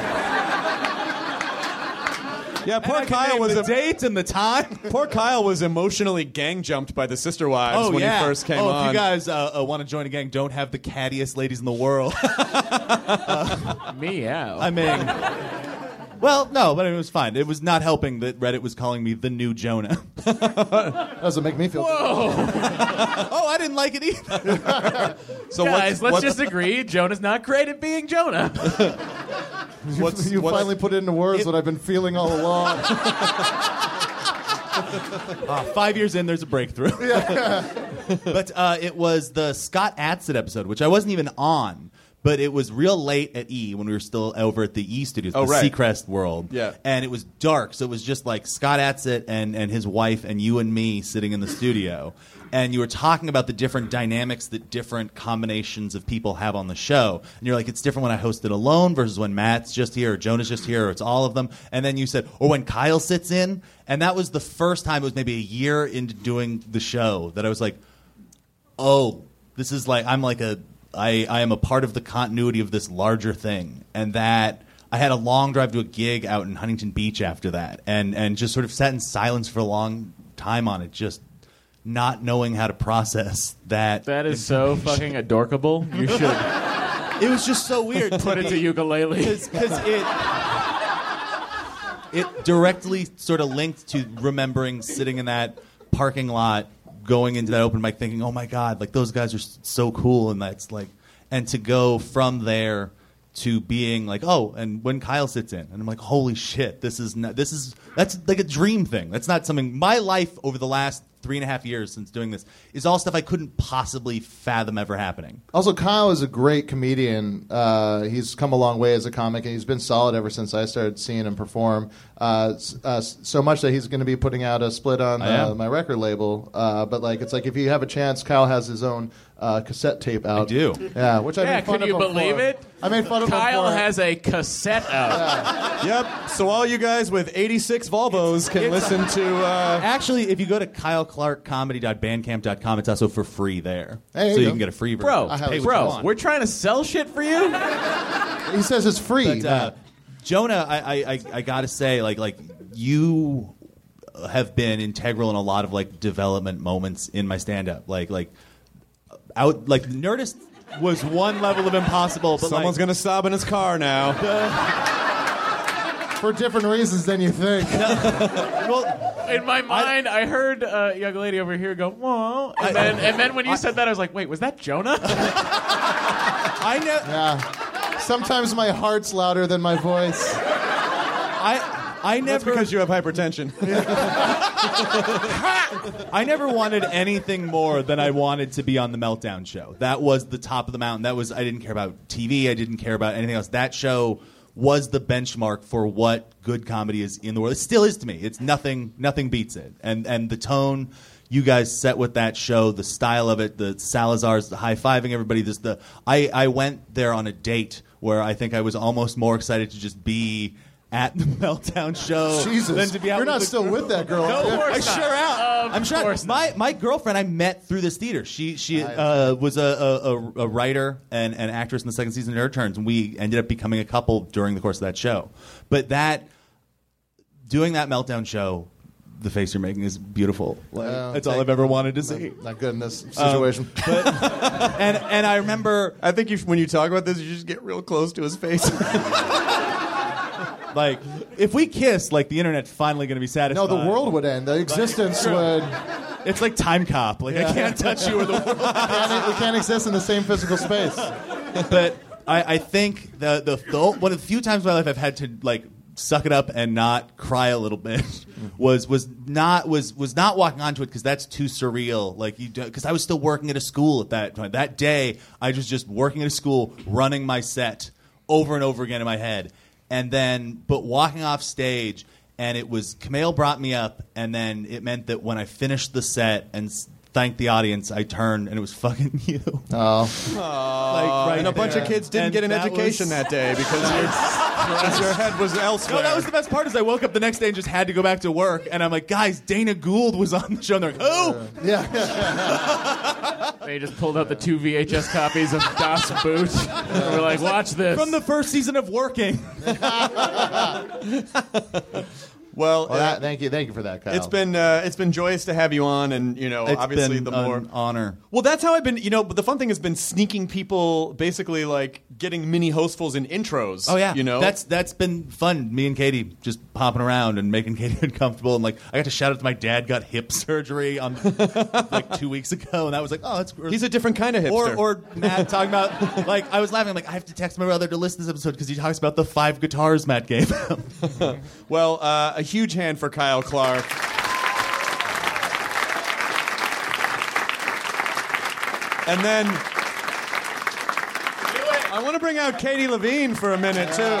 Yeah, poor I can Kyle name was the a, date and the time. poor Kyle was emotionally gang jumped by the sister wives Oh when yeah. he first came oh, on. if you guys uh, uh, want to join a gang, don't have the cattiest ladies in the world. Meow. I mean, well, no, but it was fine. It was not helping that Reddit was calling me the new Jonah. That doesn't make me feel good. Oh, I didn't like it either. so Guys, what's, let's what's, just agree Jonah's not great at being Jonah. what's, You what's- finally put into words It- what I've been feeling all along. Uh, five years in, there's a breakthrough. But uh, it was the Scott Adsit episode, which I wasn't even on. But it was real late at E when we were still over at the E studios, Oh, the right. Seacrest world. Yeah. And it was dark, so it was just like Scott Adsit and, and his wife and you and me sitting in the studio. And you were talking about the different dynamics that different combinations of people have on the show. And you're like, it's different when I host it alone versus when Matt's just here or Jonah's just here or it's all of them. And then you said, or when Kyle sits in. And that was the first time, it was maybe a year into doing the show, that I was like, oh, this is like, I'm like a, I, I am a part of the continuity of this larger thing. And that I had a long drive to a gig out in Huntington Beach after that, and, and just sort of sat in silence for a long time on it, just not knowing how to process that. That is so fucking adorkable. You should It was just so weird. put it to ukulele. Because it, it directly sort of linked to remembering sitting in that parking lot, going into that open mic thinking, oh my God, like those guys are s- so cool. And that's like, and to go from there to being like, oh, and when Kyle sits in, and I'm like, holy shit, this is not, this is, that's like a dream thing. That's not something, my life over the last three and a half years since doing this is all stuff I couldn't possibly fathom ever happening. Also, Kyle is a great comedian. Uh, he's come a long way as a comic, and he's been solid ever since I started seeing him perform. Uh, uh, so much that he's going to be putting out a split on uh, my record label. Uh, but like, it's like if you have a chance, Kyle has his own uh, cassette tape out. I do. Yeah, which I Yeah, made fun can you of him believe for. it? I made fun of him Kyle for it. has a cassette out. Yep. So all you guys with eighty-six Volvos can listen to. Uh, Actually, if you go to kyle clark comedy dot bandcamp dot com, it's also for free there. There you so you go. can get a free version. Bro, I have Pay it. what you bro, want. we're trying to sell shit for you? He says it's free. But, uh, Jonah, I, I, I, I gotta say, like, like you have been integral in a lot of like development moments in my stand-up. Like, like out, like Nerdist was one level of impossible, but someone's like, gonna sob in his car now. For different reasons than you think. well, In my mind, I, heard a young lady over here go, whoa. And, then, and then when you said that, I was like, wait, was that Jonah? I know. Yeah. Sometimes my heart's louder than my voice. I I That's never because you have hypertension. I never wanted anything more than I wanted to be on the Meltdown show. That was the top of the mountain. That was I didn't care about T V. I didn't care about anything else. That show was the benchmark for what good comedy is in the world. It still is to me. It's nothing nothing beats it. And and the tone you guys set with that show, the style of it, the Salazar's, the high-fiving everybody. This the I, I went there on a date where I think I was almost more excited to just be at the Meltdown show Jesus. than to be out You're with not the still girl. with that girl. No, are you? I sure am. Of I'm sure. course My my girlfriend I met through this theater. She she uh, was a, a, a writer and an actress in the second season of Nerd Turns, and we ended up becoming a couple during the course of that show. But that doing that Meltdown show, the face you're making is beautiful. Like, Uh, that's all thank I've ever you. wanted to see. Not good in this situation. And and I remember I think you, when you talk about this, you just get real close to his face. like if we kiss, like the internet's finally going to be satisfied. No, the world would end. The existence would. It's like Time Cop. Like I can't touch you or the world. We can't, we can't exist in the same physical space. But I, I think the, the the one of the few times in my life I've had to like suck it up and not cry a little bit was was not was was not walking onto it because that's too surreal. Like you because I was still working at a school at that time. That day I was just working at a school, running my set over and over again in my head, and then but walking off stage. And it was Kumail brought me up, and then it meant that when I finished the set and s- thanked the audience, I turned and it was fucking you. Oh. Like, right and a bunch there. of kids didn't And get an that education was- that day because your, because your head was elsewhere. No, that was the best part. Is I woke up the next day and just had to go back to work, and I'm like, guys, Dana Gould was on the show. And they're like, who? Yeah, yeah. They just pulled out the two V H S copies of Das Boot. And we're like, watch this. From the first season of Working. well, Well, that, thank you, thank you for that, Kyle. it's been uh, it's been joyous to have you on, and you know, It's obviously been the more an honor. Well, that's how I've been. You know, but the fun thing has been sneaking people, basically like getting mini hostfuls in intros. Oh yeah, you know, that's that's been fun. Me and Katie just popping around and making Katie uncomfortable, and like I got to shout out to my dad got hip surgery on like two weeks ago, and that was like, oh, that's he's a different kind of or hipster. or Matt talking about like I was laughing I'm like I have to text my brother to listen to this episode because he talks about the five guitars Matt gave him. well, uh, a huge hand for Kyle Clark. And then I want to bring out Katie Levine for a minute too.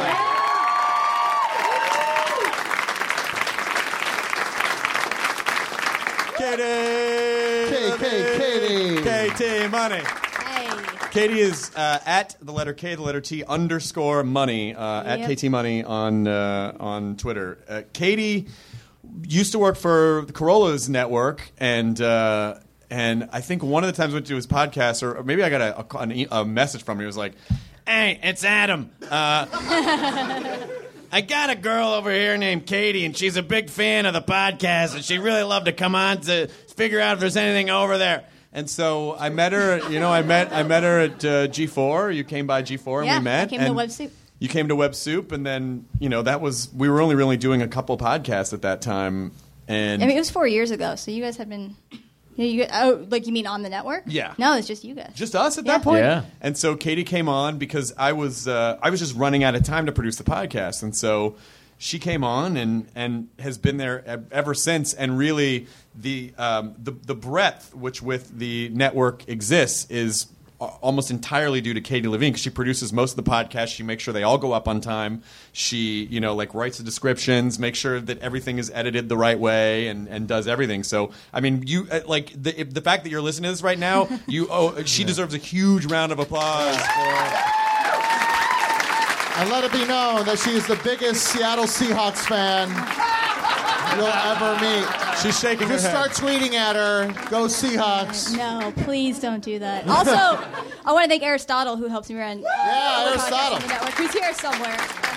Katie, K K Katie. K T Money. Hey. Katie is uh, at the letter K, the letter T, underscore money, uh, at Yep. K T Money on uh, on Twitter. Uh, Katie used to work for the Corolla's network, and uh, and I think one of the times I went to his podcast, or, or maybe I got a, a, an e- a message from him. He was like, "Hey, it's Adam. Uh, I got a girl over here named Katie, and she's a big fan of the podcast, and she'd really love to come on to figure out if there's anything over there." And so I met her. You know, I met I met her at uh, G four. You came by G four, and Yeah, we met. I came to and Web Soup. You came to Web Soup, and then you know that was we were only really doing a couple podcasts at that time, and I mean, it was four years ago, so you guys had been. You, you, oh, like you mean on the network? Yeah. No, it's just you guys. just us at Yeah. that point. Yeah. And so Katie came on because I was uh, I was just running out of time to produce the podcast, and so she came on and, and has been there ever since. And really, the um, the the breadth which with the network exists is almost entirely due to Katie Levine, because she produces most of the podcasts. She makes sure they all go up on time. She, you know, like writes the descriptions, makes sure that everything is edited the right way, and, and does everything. So, I mean, you uh, like the the fact that you're listening to this right now. You, oh, she yeah. deserves a huge round of applause. For, and let it be known that she is the biggest Seattle Seahawks fan you'll ever meet. She's shaking Just her head. Start tweeting at her. Go Seahawks. No, please don't do that. Also, I want to thank Aristotle, who helps me run. Yeah, Aristotle. The network, who's here somewhere.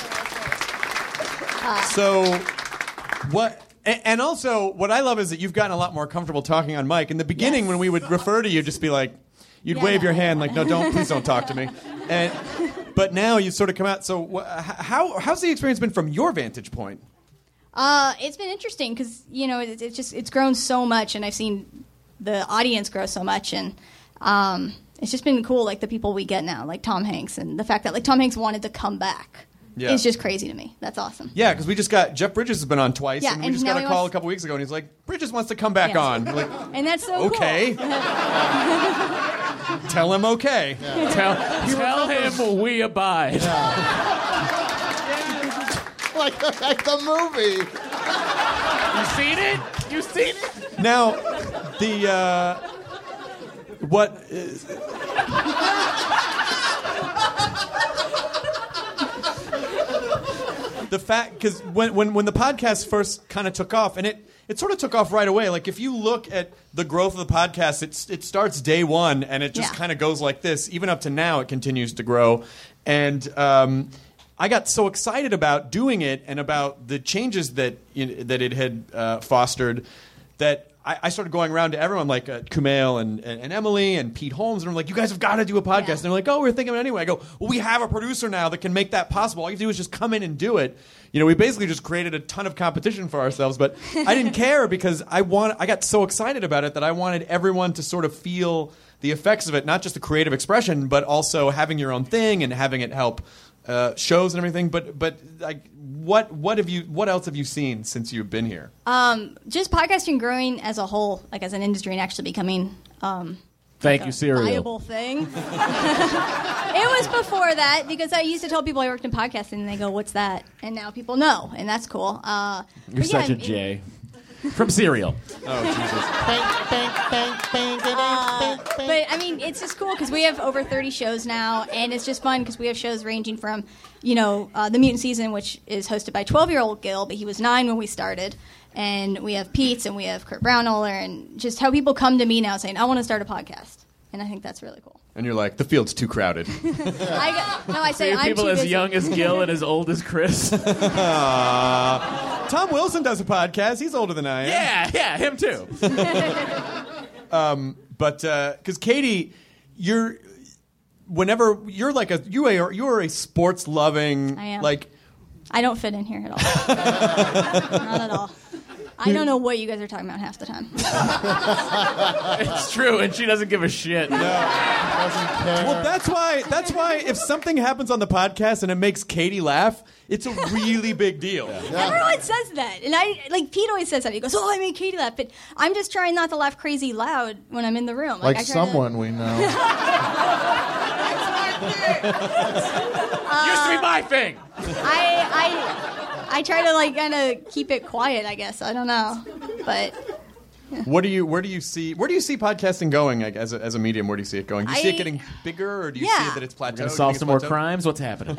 Uh, so, what? And also, what I love is that you've gotten a lot more comfortable talking on mic. In the beginning, yes. when we would refer to you, just be like, you'd yeah. wave your hand like, no, don't, please don't talk to me. And but now you sort of come out. So, how how's the experience been from your vantage point? Uh, it's been interesting because, you know, it, it's just it's grown so much, and I've seen the audience grow so much, and um, it's just been cool, like the people we get now, like Tom Hanks, and the fact that like Tom Hanks wanted to come back. Yeah. It's just crazy to me. That's awesome. Yeah, because we just got Jeff Bridges has been on twice, yeah, and we and just got a call wants... a couple weeks ago, and he's like, Bridges wants to come back yeah. on. Like, and that's so okay. cool. Tell him okay. Yeah. Tell, tell him we abide. Yeah. like, like the movie. You seen it? You seen it? Now, the uh, what is the fact? Because when, when when the podcast first kind of took off, and it it sort of took off right away. Like if you look at the growth of the podcast, it's it starts day one, and it just yeah. kind of goes like this. Even up to now, it continues to grow, and. Um, I got so excited about doing it and about the changes that it, that it had uh, fostered that I, I started going around to everyone, like uh, Kumail and, and, and Emily and Pete Holmes, and I'm like, you guys have got to do a podcast. Yeah. And they're like, oh, we're thinking of it anyway. I go, well, we have a producer now that can make that possible. All you have to do is just come in and do it. You know, we basically just created a ton of competition for ourselves, but I didn't care because I want. I got so excited about it that I wanted everyone to sort of feel the effects of it, not just the creative expression, but also having your own thing and having it help Uh, shows and everything, but but like what what have you what else have you seen since you've been here? Um, just podcasting growing as a whole, like as an industry, and actually becoming um, thank like you, a cereal viable thing. It was before that because I used to tell people I worked in podcasting, and they go, "What's that?" And now people know, and that's cool. Uh, You're such yeah, a J. From Serial. Oh, Jesus. Uh, but, I mean, it's just cool because we have over thirty shows now, and it's just fun because we have shows ranging from, you know, uh, The Mutant Season, which is hosted by twelve-year-old Gil, but he was nine when we started. And we have Pete's, and we have Kurt Brownohler, and just how people come to me now saying, I want to start a podcast. And I think that's really cool. And you're like, the field's too crowded. I got, no, I say, so I'm people too as busy. young as Gil and as old as Chris. uh, Tom Wilson does a podcast. He's older than I am. Yeah, yeah, him too. um, but because uh, Katie, you're whenever you're like a you are you are a sports loving. I am. Like I don't fit in here at all. Not at all. I don't know what you guys are talking about half the time. It's true, and she doesn't give a shit. No. Doesn't care. Well, that's why. That's why if something happens on the podcast and it makes Katie laugh, it's a really big deal. Yeah. Yeah. Everyone says that, and I like Pete always says that. He goes, "Oh, I made Katie laugh," but I'm just trying not to laugh crazy loud when I'm in the room. Like, like I try someone to... we know. Used to be my thing. I I I try to like kind of keep it quiet. I guess I don't know, but. Yeah. What do you? Where do you see? Where do you see podcasting going? Like, as a, as a medium, where do you see it going? Do you see I, it getting bigger, or do you yeah. see that it's plateaued? Gonna Do you solve think some it's more plateaued? crimes. What's happening? uh,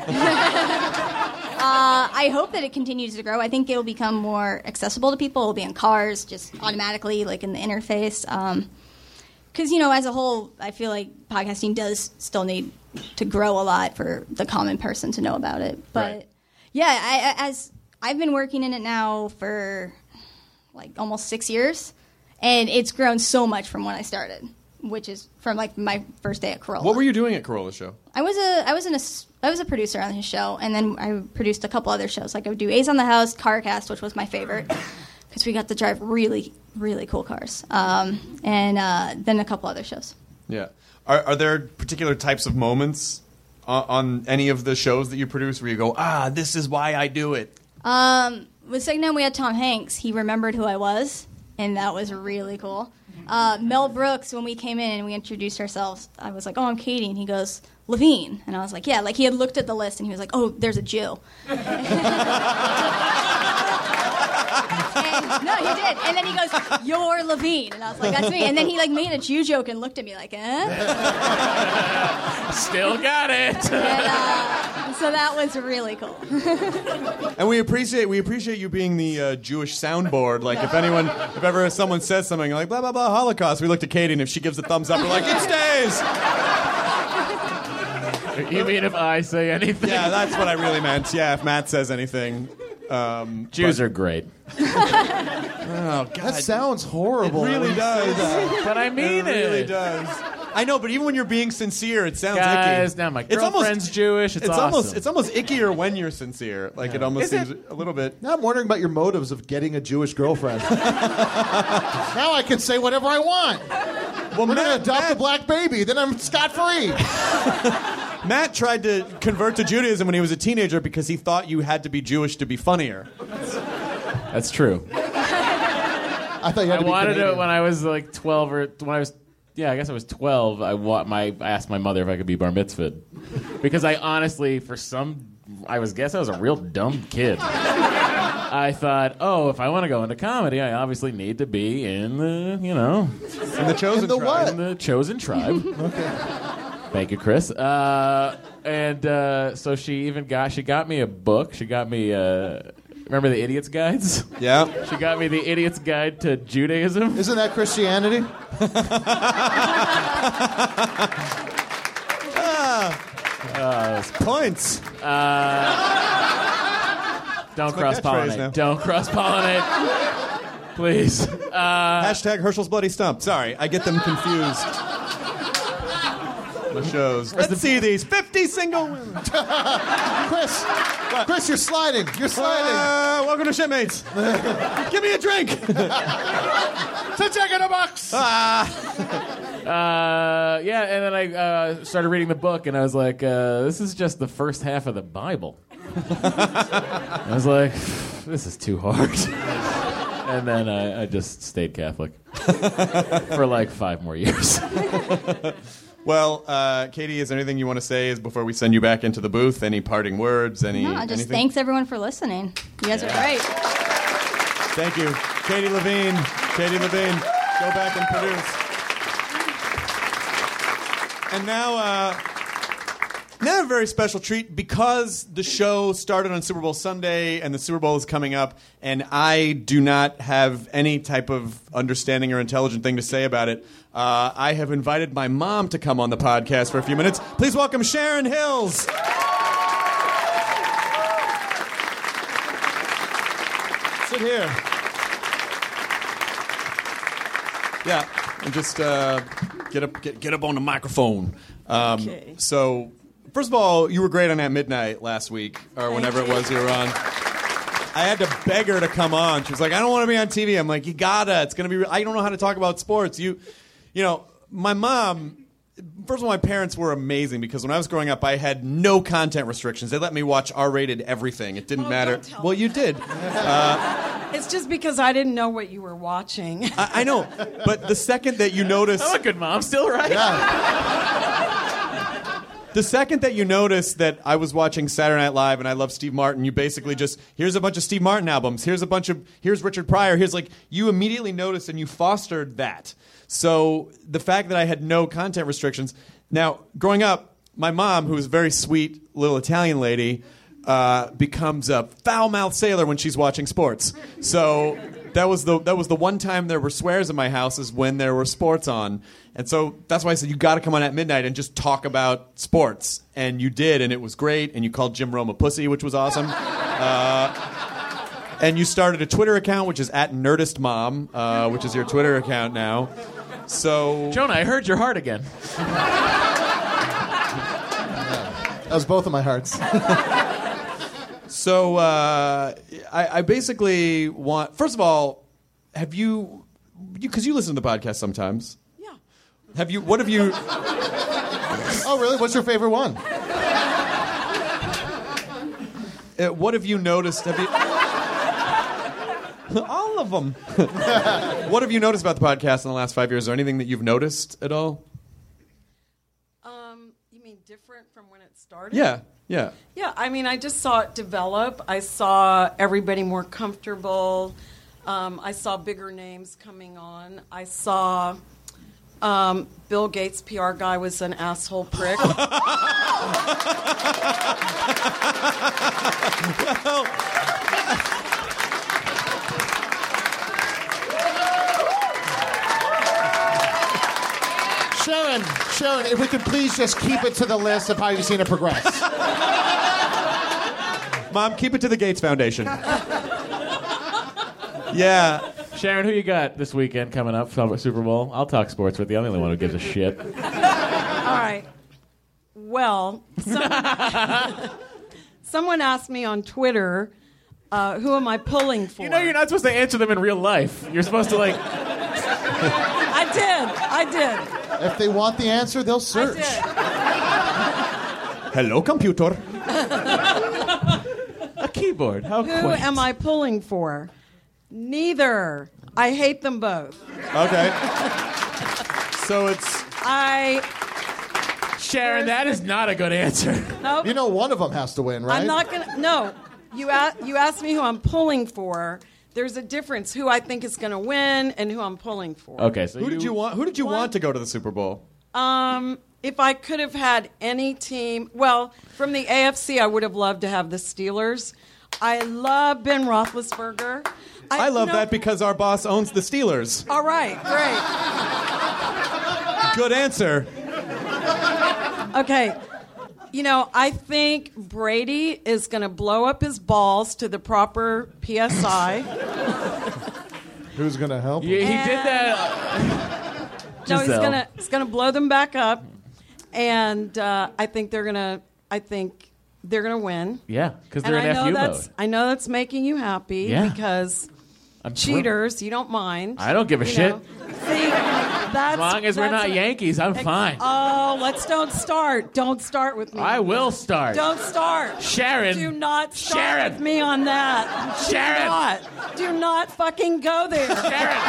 I hope that it continues to grow. I think it'll become more accessible to people. It'll be in cars, just automatically, like in the interface. Um, Because, you know, as a whole, I feel like podcasting does still need to grow a lot for the common person to know about it. But, Right. yeah, I, as I've been working in it now for, like, almost six years, and it's grown so much from when I started, which is from, like, my first day at Corolla. What were you doing at Corolla Show? I was a I was in a I was a producer on his show, and then I produced a couple other shows. Like I would do A's on the House, CarCast, which was my favorite. Because we got to drive really, really cool cars. Um, and uh, then a couple other shows. Yeah. Are, are there particular types of moments on, on any of the shows that you produce where you go, ah, this is why I do it? Um, the second time we had Tom Hanks, he remembered who I was, and that was really cool. Uh, Mel Brooks, when we came in and we introduced ourselves, I was like, oh, I'm Katie, and he goes, Levine. And I was like, yeah, like he had looked at the list, and he was like, oh, there's a Jew. And, no, he did. And then he goes, you're Levine. And I was like, that's me. And then he like made a Jew joke and looked at me like, eh? Still got it. And, uh, so that was really cool. And we appreciate we appreciate you being the uh, Jewish soundboard. Like if anyone, if ever someone says something like blah blah blah Holocaust, we look to Katie, and if she gives a thumbs up, we're like, it stays. You mean if I say anything? Yeah, that's what I really meant. Yeah, if Matt says anything. Um, Jews but, are great. Oh God, that sounds horrible. It really does. But I mean it. It really it. does. I know, but even when you're being sincere, it sounds Guys, icky. now my It's girlfriend's almost- Jewish. It's, It's awesome. almost it's almost ickier when you're sincere. Like it almost Is seems it? a little bit. Now I'm wondering about your motives of getting a Jewish girlfriend. Now I can say whatever I want. Well, We're Matt, going to adopt Matt, a black baby, then I'm scot-free. Matt tried to convert to Judaism when he was a teenager because he thought you had to be Jewish to be funnier. That's true. I thought you had I to be wanted Canadian. it when I was like twelve or when I was yeah I guess I was twelve. I wa- my I asked my mother if I could be bar mitzvahed because I honestly for some I was guess I was a real dumb kid. I thought, oh, if I want to go into comedy, I obviously need to be in the you know In the chosen In the tribe. what? in the chosen tribe. Okay. Thank you, Chris. Uh, and uh, so she even got she got me a book. She got me uh, remember the Idiot's Guides? Yeah. She got me the Idiot's Guide to Judaism. Isn't that Christianity? Points. Don't my cross catchphrase now. pollinate. Don't cross pollinate. Please. Uh, Hashtag Herschel's Bloody Stump. Sorry, I get them confused. The shows. Let's see these fifty single women. Chris, Chris, you're sliding. You're sliding. Uh, welcome to Shipmates. Give me a drink. It's a check in a box. uh, yeah, and then I uh, started reading the book, and I was like, uh, this is just the first half of the Bible. I was like, this is too hard. And then I, I just stayed Catholic for like five more years. Well, uh, Katie, is there anything you want to say is before we send you back into the booth? Any parting words? Any? No, just anything? thanks everyone for listening. You guys are great. Thank you, Katie Levine. Katie Levine, go back and produce. And now, uh, now a very special treat because the show started on Super Bowl Sunday and the Super Bowl is coming up, and I do not have any type of understanding or intelligent thing to say about it. Uh, I have invited my mom to come on the podcast for a few minutes. Please welcome Sharon Hills. Sit here. Yeah, and just uh, get up, get, get up on the microphone. Um, Okay. So, first of all, you were great on At Midnight last week, or whenever it was you were on. I had to beg her to come on. She was like, "I don't want to be on T V." I'm like, "You gotta. It's gonna be. I don't know how to talk about sports. You, you know, my mom." First of all, my parents were amazing because when I was growing up, I had no content restrictions. They let me watch R-rated everything. It didn't Oh, matter. don't tell Well, me you did. It's just because I didn't know what you were watching. I, I know, but the second that you notice, I'm a good mom, still right? the second that you notice that I was watching Saturday Night Live and I love Steve Martin, you basically just here's a bunch of Steve Martin albums, here's a bunch of here's Richard Pryor, here's like you immediately noticed and you fostered that. So the fact that I had no content restrictions. Now, growing up, my mom, who was a very sweet little Italian lady, uh, becomes a foul-mouthed sailor when she's watching sports. So that was the that was the one time there were swears in my house is when there were sports on. And so that's why I said you got to come on At Midnight and just talk about sports. And you did, and it was great. And you called Jim Rome a pussy, which was awesome. Uh, and you started a Twitter account, which is at NerdistMom, uh, which is your Twitter account now. So Jonah, I heard your heart again. That was both of my hearts. So uh, I, I basically want. First of all, have you? Because you, you listen to the podcast sometimes. Yeah. Have you? What have you? Oh, really? What's your favorite one? Uh, what have you noticed? Have you? All of them. What have you noticed about the podcast in the last five years? Is there anything that you've noticed at all? Um, you mean different from when it started? Yeah, yeah. Yeah, I mean, I just saw it develop. I saw everybody more comfortable. Um, I saw bigger names coming on. I saw um, Bill Gates' P R guy was an asshole prick. Well, Sharon, Sharon, if we could please just keep it to the list of how you've seen it progress. Mom, keep it to the Gates Foundation. Yeah. Sharon, who you got this weekend coming up for Super Bowl? I'll talk sports with you. I'm the only one who gives a shit. All right. Well, someone, someone asked me on Twitter, uh, who am I pulling for? You know you're not supposed to answer them in real life. You're supposed to, like... I did. I did. If they want the answer, they'll search. Hello, computer. A keyboard. How Who quaint. am I pulling for? Neither. I hate them both. Okay. So it's... I... Sharon, that is not a good answer. Nope. You know one of them has to win, right? I'm not going to... No. You, a- you asked me who I'm pulling for. There's a difference who I think is going to win and who I'm pulling for. Okay, so Who you... did you want? Who did you What? want to go to the Super Bowl? Um, if I could have had any team... Well, from the A F C, I would have loved to have the Steelers. I love Ben Roethlisberger. I love no- that because our boss owns the Steelers. All right, great. Good answer. Okay. You know, I think Brady is going to blow up his balls to the proper P S I. Who's going to help? Yeah, he And- did that. No, he's Giselle. going to he's going to blow them back up, and uh, I think they're going to I think they're going to win. Yeah, because And they're I in know F U that's mode. I know that's making you happy Yeah. because I'm thrilled. cheaters, you don't mind. I don't give a you shit. know. See, that's, As long as we're that's not a- Yankees, I'm Ex- fine. Oh, let's don't start. Don't start with me. I will start. Don't start. Sharon. Do not start Sharon. with me on that. Sharon. Do not. Do not fucking go there. Sharon.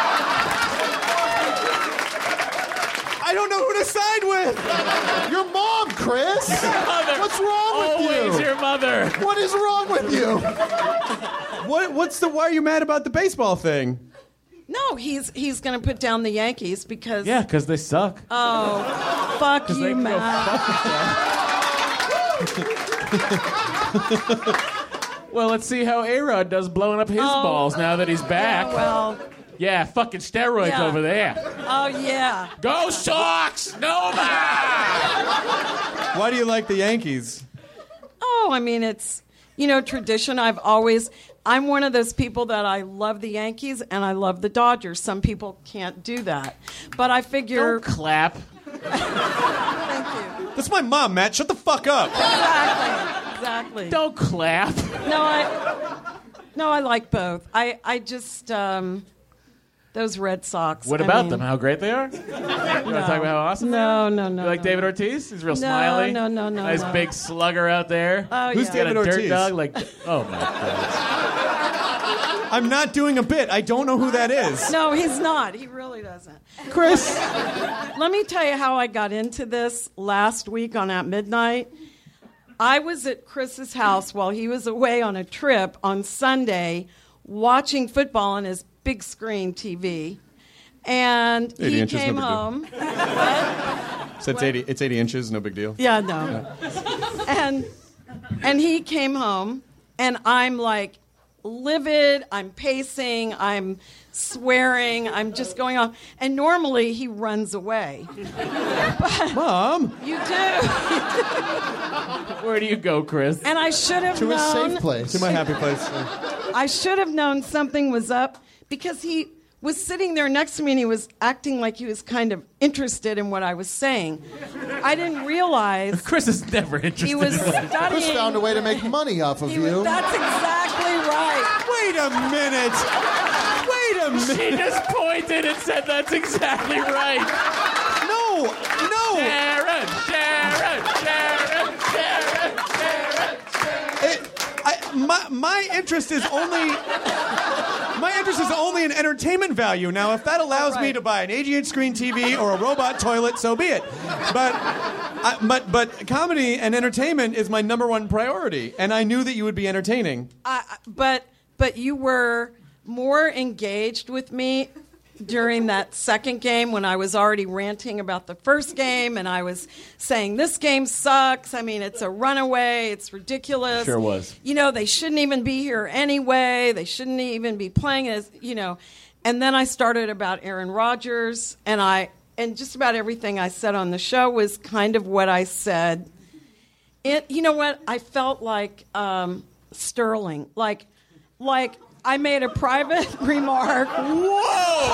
I don't know who to side with. Your mom, Chris. Mother. What's wrong with Always you? your mother. What is wrong with you? What? What's the? Why are you mad about the baseball thing? No, he's he's going to put down the Yankees because Yeah, because they suck. oh, fuck Because they you, can go Matt. fuck themselves. Well, let's see how A-Rod does blowing up his Oh. balls now that he's back. Yeah, well, Yeah, fucking steroids Yeah. over there. oh yeah. Go Sox! Nova! Why do you like the Yankees? Oh, I mean, it's, you know, tradition. I've always, I'm one of those people that I love the Yankees and I love the Dodgers. Some people can't do that. But I figure. Don't clap. Thank you. That's my mom, Matt. Shut the fuck up. Exactly. Exactly. Don't clap. No, I, no, I like both. I, I just, um, those Red Sox. What I about mean, them? How great they are? You want to talk about how awesome they No, are? no, no. You like no, David no. Ortiz? He's real No, smiley. no, no, no, Nice no. big slugger out there. Oh, Who's yeah. Got a David dirt Ortiz? dog like. Oh my god. I'm not doing a bit. I don't know who that is. No, he's not. He really doesn't. Chris. Let me tell you how I got into this last week on At Midnight. I was at Chris's house while he was away on a trip on Sunday watching football on his big screen T V. And eighty he inches, came no big deal. home. So it's eighty. It's eighty inches. No big deal. Yeah, no. And and he came home, and I'm like livid. I'm pacing. I'm swearing. I'm just going off. And normally he runs away. Mom. You do. Where do you go, Chris? And I should have To a known. safe place. To my happy place. I should have known something was up because he was sitting there next to me and he was acting like he was kind of interested in what I was saying. I didn't realize Chris is never interested. he was in that. studying. Chris found a way to make money off of He you. was, that's exactly right. Wait a minute. Wait a She minute. just pointed and said that's exactly right. No. No. Sharon, Sharon, Sharon, Sharon, Sharon. It, I, my, my interest is only my interest is only in entertainment value. Now, if that allows Right. me to buy an eighty-inch screen T V or a robot toilet, so be it. But, I, but, but comedy and entertainment is my number one priority, and I knew that you would be entertaining. I, I- but but you were more engaged with me during that second game when I was already ranting about the first game, and I was saying this game sucks. I mean, it's a runaway. It's ridiculous. Sure was. You know, they shouldn't even be here anyway. They shouldn't even be playing as, you know. And then I started about Aaron Rodgers, and I and just about everything I said on the show was kind of what I said. It, you know what? I felt like um, Sterling, like like. I made a private remark. Whoa!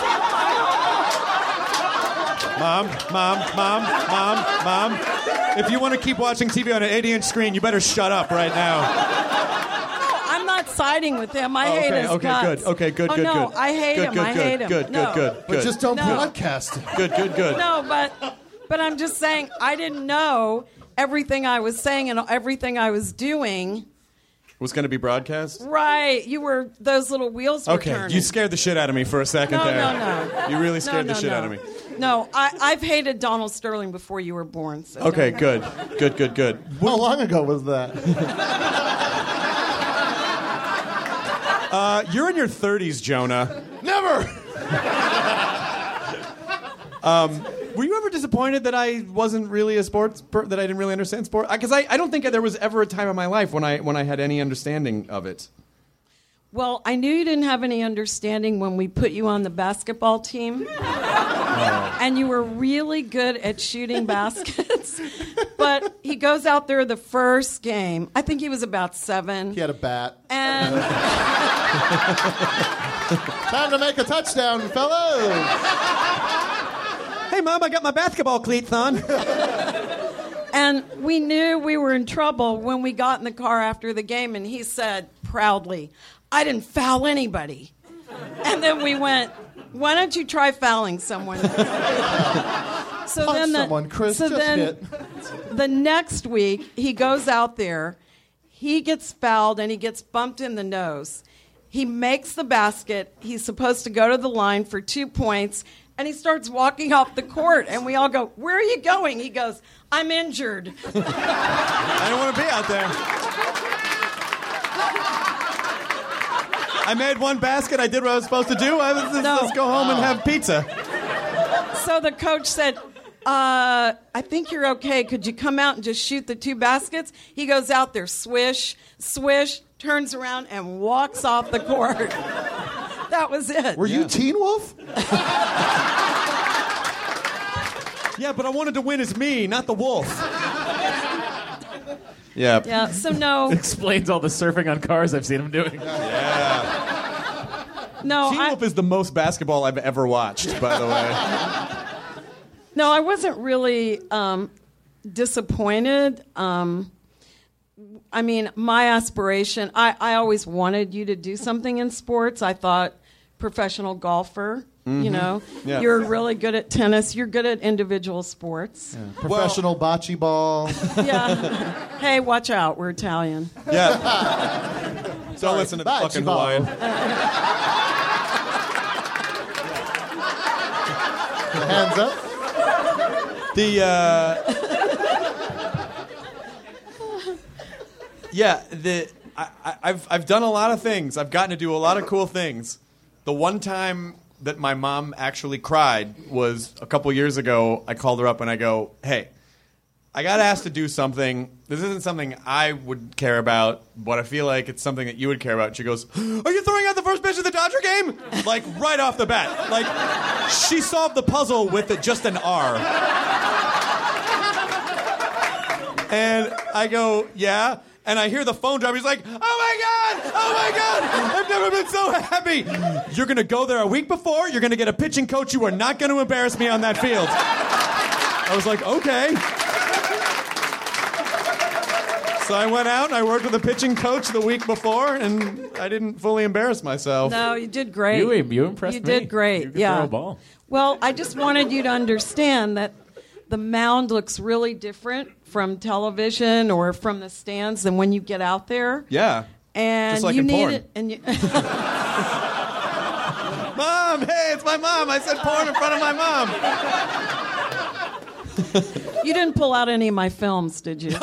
Mom, mom, mom, mom, mom. If you want to keep watching T V on an eighty-inch screen, you better shut up right now. I'm not siding with him. I Oh, hate okay, his okay, guts. good, okay, good, oh, good, no, good. I hate Good, him. good, I good, hate him. good, no. good, good, But good. just don't No. podcast it. Good, good, good. No, but but I'm just saying I didn't know everything I was saying and everything I was doing. Was going to be broadcast? Right, you were those little wheels were Okay, turning. you scared the shit out of me for a second no, there. no, no. You really scared no, no, the shit no. out of me. No, I, I've hated Donald Sterling before you were born. So Okay, don't- good, good, good, good. How long ago was that? Uh, you're in your thirties, Jonah. Never. Were you ever disappointed that I wasn't really a sports per- that I didn't really understand sport? Because I, I don't think there was ever a time in my life when I when I had any understanding of it. Well, I knew you didn't have any understanding when we put you on the basketball team. And you were really good at shooting baskets. But he goes out there the first game. I think he was about seven. He had a bat. And Time to make a touchdown, fellas. Hey, Mom, I got my basketball cleats on. and we knew we were in trouble when we got in the car after the game, and he said proudly, I didn't foul anybody. And then we went, why don't you try fouling someone? so Punch then the, someone, Chris. So just then hit. the next week, he goes out there, he gets fouled, and he gets bumped in the nose. He makes the basket. He's supposed to go to the line for two points, and he starts walking off the court, and we all go, where are you going? He goes, I'm injured. I don't want to be out there. I made one basket. I did what I was supposed to do. I was just, No. let's go home and have pizza. So the coach said, uh, I think you're okay. Could you come out and just shoot the two baskets? He goes out there, swish, swish, turns around, and walks off the court. That was it. Were you Teen Wolf? Yeah, but I wanted to win as me, not the wolf. Yeah. Yeah, so no, Explains all the surfing on cars I've seen him doing. no, Teen I, Wolf is the most basketball I've ever watched, by the way. no, I wasn't really um, disappointed. Um, I mean, my aspiration, I, I always wanted you to do something in sports. I thought professional golfer, you know, Yeah. you're really good at tennis. You're good at individual sports. Professional bocce ball. Yeah. Hey, watch out. We're Italian. Yeah. Don't listen to the Bye, fucking Chibalo. Hawaiian. Hands up. The uh, yeah, the I, I, I've I've done a lot of things. I've gotten to do a lot of cool things. The one time that my mom actually cried was a couple years ago. I called her up and I go, "Hey, I got asked to do something. This isn't something I would care about, but I feel like it's something that you would care about." And she goes, "Are you throwing out the first pitch of the Dodger game?" Like right off the bat. Like she solved the puzzle with it, just an R. And I go, "Yeah." And I hear the phone drop. He's like, "Oh my God! Oh my God! I've never been so happy." You're going to go there a week before. You're going to get a pitching coach. You are not going to embarrass me on that field. I was like, okay. So I went out and I worked with a pitching coach the week before, and I didn't fully embarrass myself. No, you did great. You, you impressed You me. did great. You could yeah. throw a ball. Well, I just wanted you to understand that the mound looks really different from television or from the stands than when you get out there. Yeah. And Just like you in need porn. it. And you, Mom, hey, it's my mom. I said porn in front of my mom. You didn't pull out any of my films, did you? Oh,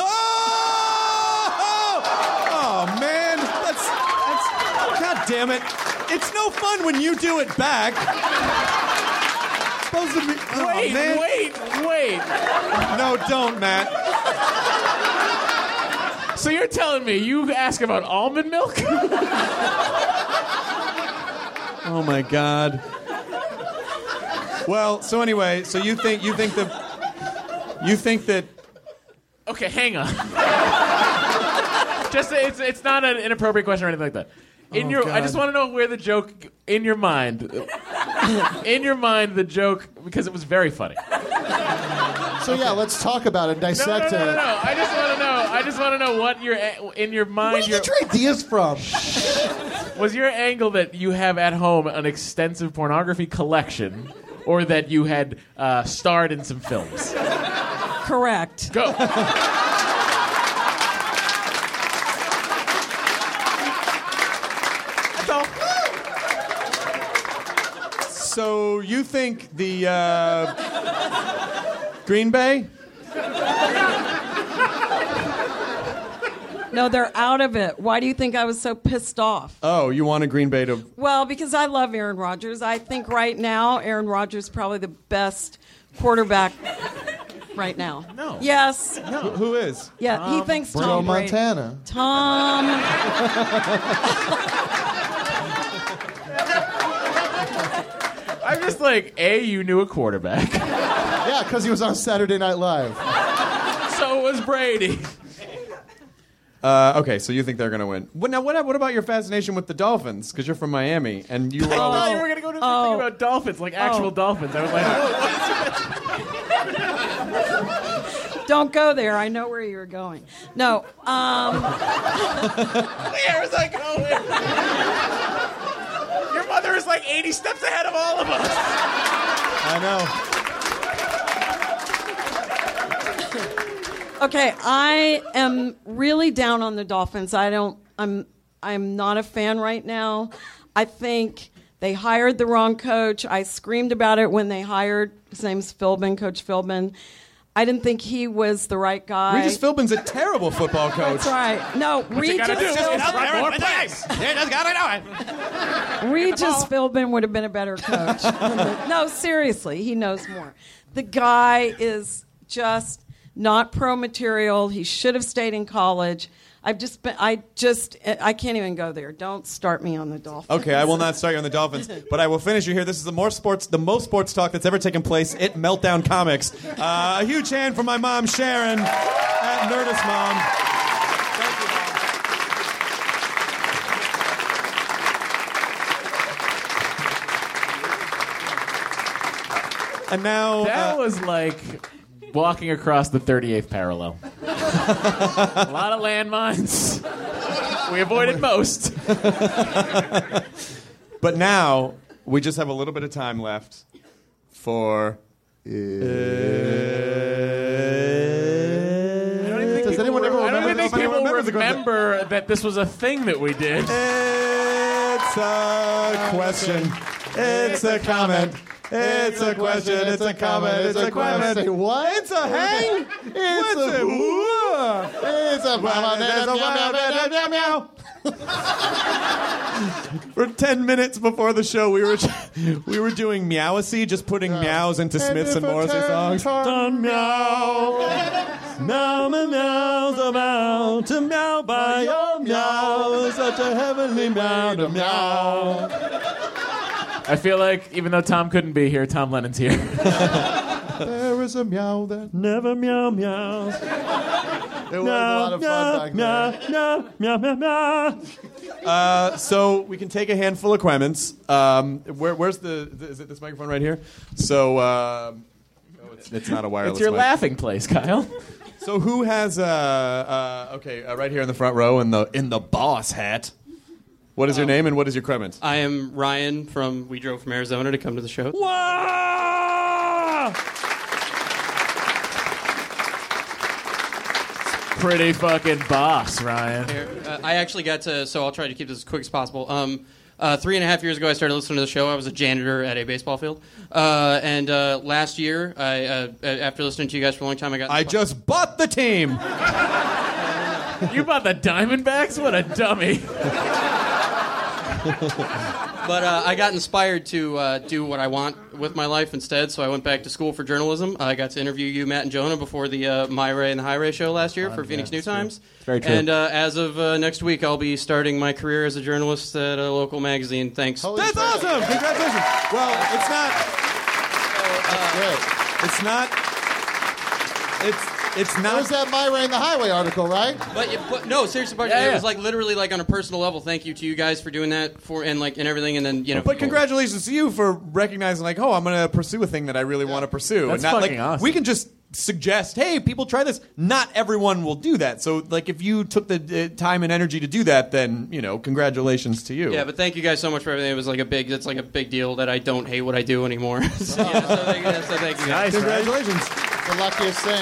oh man, that's that's. God damn it! It's no fun when you do it back. Supposed to be. Oh, Wait, man. wait, wait. No, don't, Matt. So you're telling me you ask about almond milk? Oh my God. Well, so anyway, so you think you think that you think that Okay, hang on. Just it's it's not an inappropriate question or anything like that. In Oh, your, God. I just want to know where the joke in your mind, in your mind, the joke because it was very funny. So yeah, let's talk about it, No, dissect no, no, no, it. no. I just want to know. I just want to know what your in your mind. Where did you your, get your ideas from? was your angle that you have at home an extensive pornography collection, or that you had uh, starred in some films? Correct. Go. That's all. so you think the uh, Green Bay? No, they're out of it. Why do you think I was so pissed off? Oh, you want a Green Bay to? Well, because I love Aaron Rodgers. I think right now Aaron Rodgers is probably the best quarterback right now. No. Yes. Who, who is? Yeah, he Um, thinks Bruno Tom Brady. Montana. Tom. I'm just like, A, you knew a quarterback. Yeah, because he was on Saturday Night Live. So was Brady. Uh, okay, so you think they're going to win. What, now, what, what about your fascination with the Dolphins? Because you're from Miami, and you were I thought always... you were going to go to the Oh. thing about dolphins, like actual Oh. dolphins. I was like, Don't go there. I know where you're going. No. Um, where was I going? Your mother is like eighty steps ahead of all of us. I know. okay, I am really down on the Dolphins. I don't. I'm. I'm not a fan right now. I think they hired the wrong coach. I screamed about it when they hired. His name's Philbin, Coach Philbin. I didn't think he was the right guy. Regis Philbin's a terrible football coach. That's right. No, Regis gotta do is just Philbin. run more plays. You just got to know it. Regis Philbin would have been a better coach. No, seriously, he knows more. The guy is just not pro material. He should have stayed in college. I've just been, I just, I can't even go there. Don't start me on the Dolphins. Okay, I will not start you on the Dolphins, but I will finish you here. This is the more sports, the most sports talk that's ever taken place at Meltdown Comics. Uh, a huge hand for my mom, Sharon, at Nerdist Mom. Thank you, Mom. And now, That uh, was like walking across the thirty-eighth parallel. A lot of landmines. We avoided most. but now we just have a little bit of time left for. Does anyone ever I don't remember even think this? people remembers the concept. remember that this was a thing that we did. It's a question. It's a comment. It's a question. It's a comment. It's a comment. Say what? It's a hang. It's What's a it? Whoa. It's a Meow, meow. For ten minutes before the show, we were we were doing Meowacy, just putting meows into Smiths and Morrissey songs. Done meow, meow, meow, meows about to meow by your meow, such a heavenly meow to meow. I feel like even though Tom couldn't be here, Tom Lennon's here. There is a meow that Never meow meows. it was a lot of fun back there. meow, meow, meow, meow. Uh, so we can take a handful of Quemens. Um, where, where's the, the? Is it this microphone right here? So um, oh, it's, it's not a wireless. It's your mic. laughing place, Kyle. So who has? Uh, uh, okay, uh, right here in the front row in the in the boss hat. What is your name and what is your Cremens? I am Ryan from. We drove from Arizona to come to the show. Wow! Pretty fucking boss, Ryan. Uh, I actually got to. So I'll try to keep this as quick as possible. Um, Uh, three and a half years ago, I started listening to the show. I was a janitor at a baseball field. Uh, and uh, last year, I, uh, after listening to you guys for a long time, I got... I just bought the team! You bought the Diamondbacks? What a dummy. But uh, I got inspired to uh, do what I want with my life instead, so I went back to school for journalism. I got to interview you, Matt and Jonah, before the uh, My Ray and the High Ray show last year for Phoenix New Times. Very true. And uh, as of uh, next week, I'll be starting my career as a journalist at a local magazine. Thanks. Holy That's shit. Awesome! Congratulations! Well, it's not... Uh, it's not... It's... It's not. That was that My Ray and the Highway article, right? But, but no, seriously, but Yeah, it yeah. was like literally like on a personal level. Thank you to you guys for doing that for and like and everything, and then you know. But congratulations to you for recognizing, like, oh, I'm going to pursue a thing that I really want to pursue. That's and not, fucking like, awesome. We can just suggest, hey, people try this. Not everyone will do that. So, like, if you took the uh, time and energy to do that, then you know, congratulations to you. Yeah, but thank you guys so much for everything. It was like a big. It's like a big deal that I don't hate what I do anymore. so, yeah, so, thank, you, so thank you. Guys. Nice, Congratulations. The luckiest thing.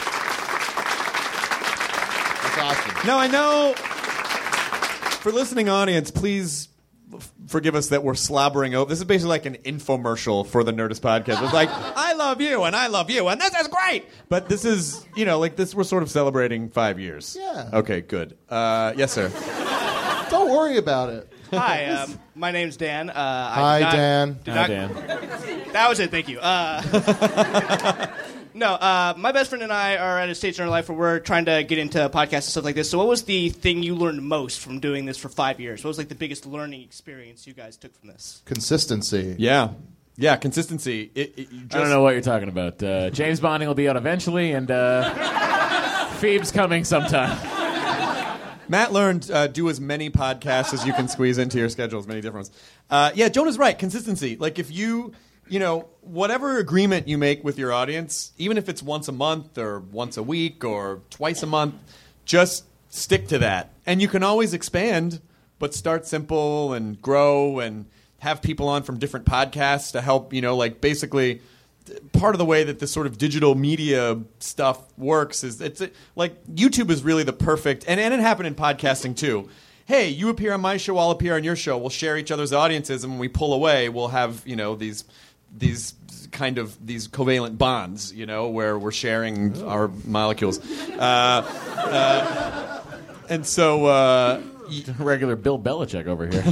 Awesome. Now, I know, for listening audience, please f- forgive us that we're slobbering over. This is basically like an infomercial for the Nerdist podcast. It's like, I love you, and I love you, and this is great! But this is, you know, like this, we're sort of celebrating five years. Yeah. Okay, good. Uh, yes, sir. Don't worry about it. Hi, um, my name's Dan. Uh, Hi, I did not, Dan. did Hi, not- Dan. That was it. Thank you. Uh, no, uh, my best friend and I are at a stage in our life where we're trying to get into podcasts and stuff like this. So, what was the thing you learned most from doing this for five years? What was like the biggest learning experience you guys took from this? Consistency. Yeah. Yeah, consistency. It, it, you just, I don't know what you're talking about. Uh, James Bonding will be out eventually, and uh, Phoebe's coming sometime. Matt learned uh, do as many podcasts as you can squeeze into your schedule, as many different ones. Uh, yeah, Jonah's right. Consistency. Like if you, you know, whatever agreement you make with your audience, even if it's once a month or once a week or twice a month, just stick to that. And you can always expand, but start simple and grow and have people on from different podcasts to help, you know, like basically part of the way that this sort of digital media stuff works is it's like YouTube is really the perfect, and, and it happened in podcasting too. Hey, you appear on my show, I'll appear on your show. We'll share each other's audiences, and when we pull away, we'll have, you know, these these kind of these covalent bonds, you know, where we're sharing Ooh. our molecules. Uh, uh, and so, uh, regular Bill Belichick over here.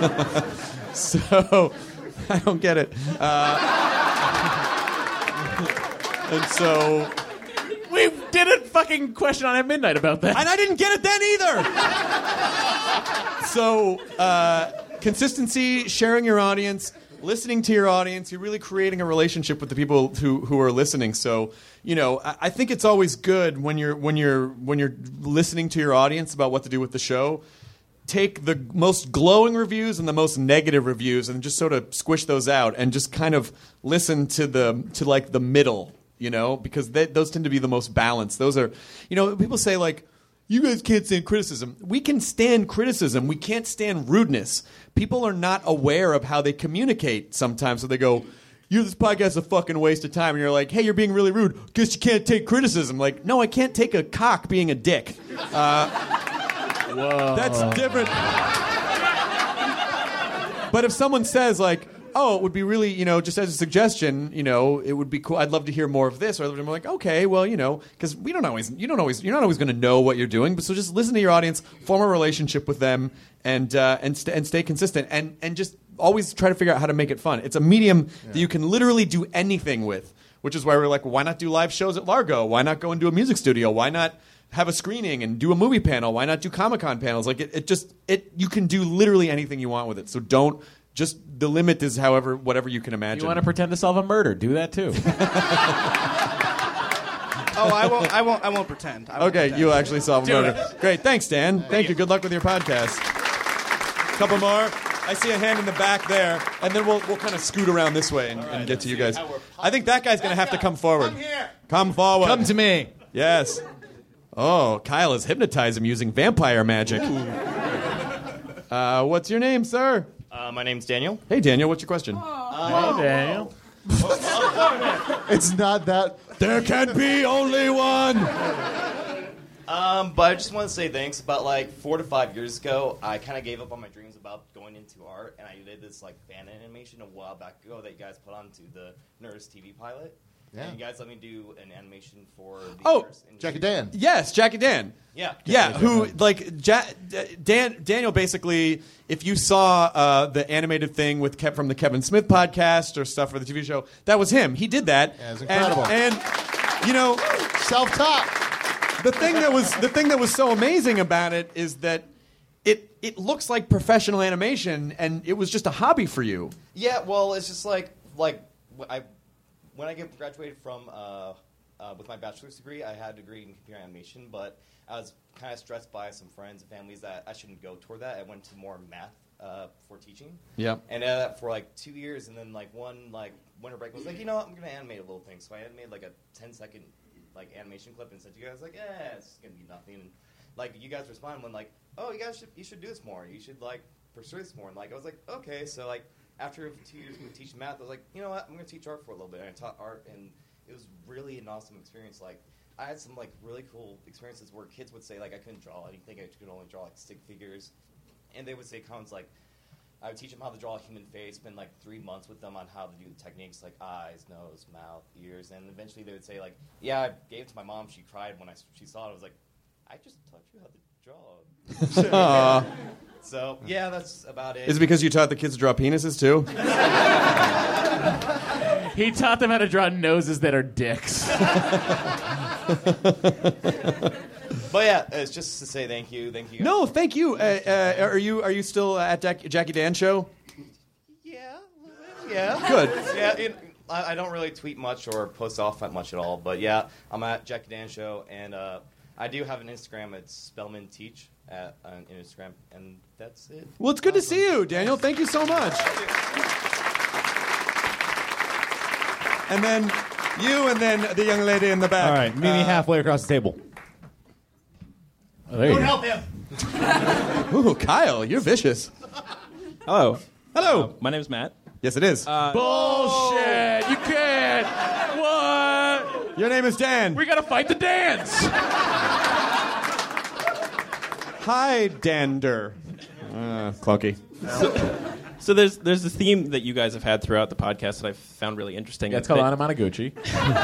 So, I don't get it. Uh, And so we did a fucking question on at midnight about that, and I didn't get it then either. So uh, consistency, sharing your audience, listening to your audience. You're really creating a relationship with the people who, who are listening. So you know, I, I think it's always good when you're when you're when you're listening to your audience about what to do with the show. Take the most glowing reviews and the most negative reviews, and just sort of squish those out, and just kind of listen to the to like the middle. You know, because they, those tend to be the most balanced. Those are, you know, people say like, you guys can't stand criticism. We can stand criticism. We can't stand rudeness. People are not aware of how they communicate sometimes. So they go, you this podcast is a fucking waste of time. And you're like, hey, you're being really rude. Guess you can't take criticism. Like, no, I can't take a cock being a dick. Uh, Whoa. That's different. But if someone says like, oh, it would be really, you know, just as a suggestion, you know, it would be cool. I'd love to hear more of this. Or I'm like, okay, well, you know, because we don't always, you don't always, you're not always going to know what you're doing. But so just listen to your audience, form a relationship with them, and uh, and st- and stay consistent, and and just always try to figure out how to make it fun. It's a medium yeah. that you can literally do anything with, which is why we're like, well, why not do live shows at Largo? Why not go and do a music studio? Why not have a screening and do a movie panel? Why not do Comic-Con panels? Like it, it just it you can do literally anything you want with it. So don't. Just the limit is however whatever you can imagine. You want to pretend to solve a murder? Do that too. Oh, I won't. I won't. I won't pretend. I won't okay, pretend. you'll actually solve a Do murder. it. Great, thanks, Dan. Thank, Thank you. you. Good luck with your podcast. Couple more. I see a hand in the back there, and then we'll we'll kind of scoot around this way and, right, and get to you guys. I think that guy's going to have to come forward. Come here. Come forward. Come to me. Yes. Oh, Kyle has hypnotized him using vampire magic. Uh, what's your name, sir? Uh, my name's Daniel. Hey, Daniel. What's your question? Uh, hey, Daniel. It's not that. There can be only one. Um, but I just want to say thanks. About like four to five years ago, I kind of gave up on my dreams about going into art, and I did this like fan animation a while back ago that you guys put onto the Nerds T V pilot. Yeah. And you guys let me do an animation for the Oh, Nerds industry. Jackie Dan. Yes, Jackie Dan. Yeah. Yeah, Yeah, who, like, ja- Dan, Daniel basically, if you saw uh, the animated thing with Kev from the Kevin Smith podcast or stuff for the T V show, that was him. He did that. Yeah, it was incredible. And, and you know, self-taught. The thing that was the thing that was so amazing about it is that it it looks like professional animation, and it was just a hobby for you. Yeah, well, it's just like like wh- I when I get graduated from uh, uh, with my bachelor's degree, I had a degree in computer animation, but I was kind of stressed by some friends and families that I shouldn't go toward that. I went to more math uh, for teaching. Yeah. And I did that for like two years, and then like one like winter break I was like, you know what, I'm gonna animate a little thing. So I animated like a ten second like animation clip and said to you guys like, yeah, it's gonna be nothing. And like you guys respond when like, oh, you guys should you should do this more. You should like pursue this more. And like I was like, okay. So like after two years of teaching math, I was like, you know what, I'm gonna teach art for a little bit. And I taught art, and it was really an awesome experience. Like I had some like really cool experiences where kids would say like I couldn't draw anything. I could only draw like stick figures, and they would say comments like, I would teach them how to draw a human face, spend like three months with them on how to do the techniques like eyes, nose, mouth, ears, and eventually they would say like, yeah, I gave it to my mom. She cried when I, she saw it. I was like, I just taught you how to draw. So yeah, that's about it. Is it because you taught the kids to draw penises too? He taught them how to draw noses that are dicks. But yeah, it's just to say thank you, thank you. Guys. No, thank you. Uh, uh, are you are you still at Jack- Jackie Dan show? Yeah, yeah. Good. Yeah, it, I, I don't really tweet much or post off much at all, but yeah, I'm at Jackie Dan show, and uh, I do have an Instagram. It's Spellman Teach at on Instagram, and that's it. Well, it's good to see you, Daniel. Thank you so much. And then you, and then the young lady in the back. All right, meet me Uh, halfway across the table. Oh, there you Don't go. help him. Ooh, Kyle, you're vicious. Hello. Hello. Uh, my name's Matt. Yes, it is. Uh, Bullshit! You can't. What? Your name is Dan. We gotta fight the dance. Hi, Dander. Uh, clunky. So there's there's this theme that you guys have had throughout the podcast that I've found really interesting. Yeah, it's called that, Anamanaguchi.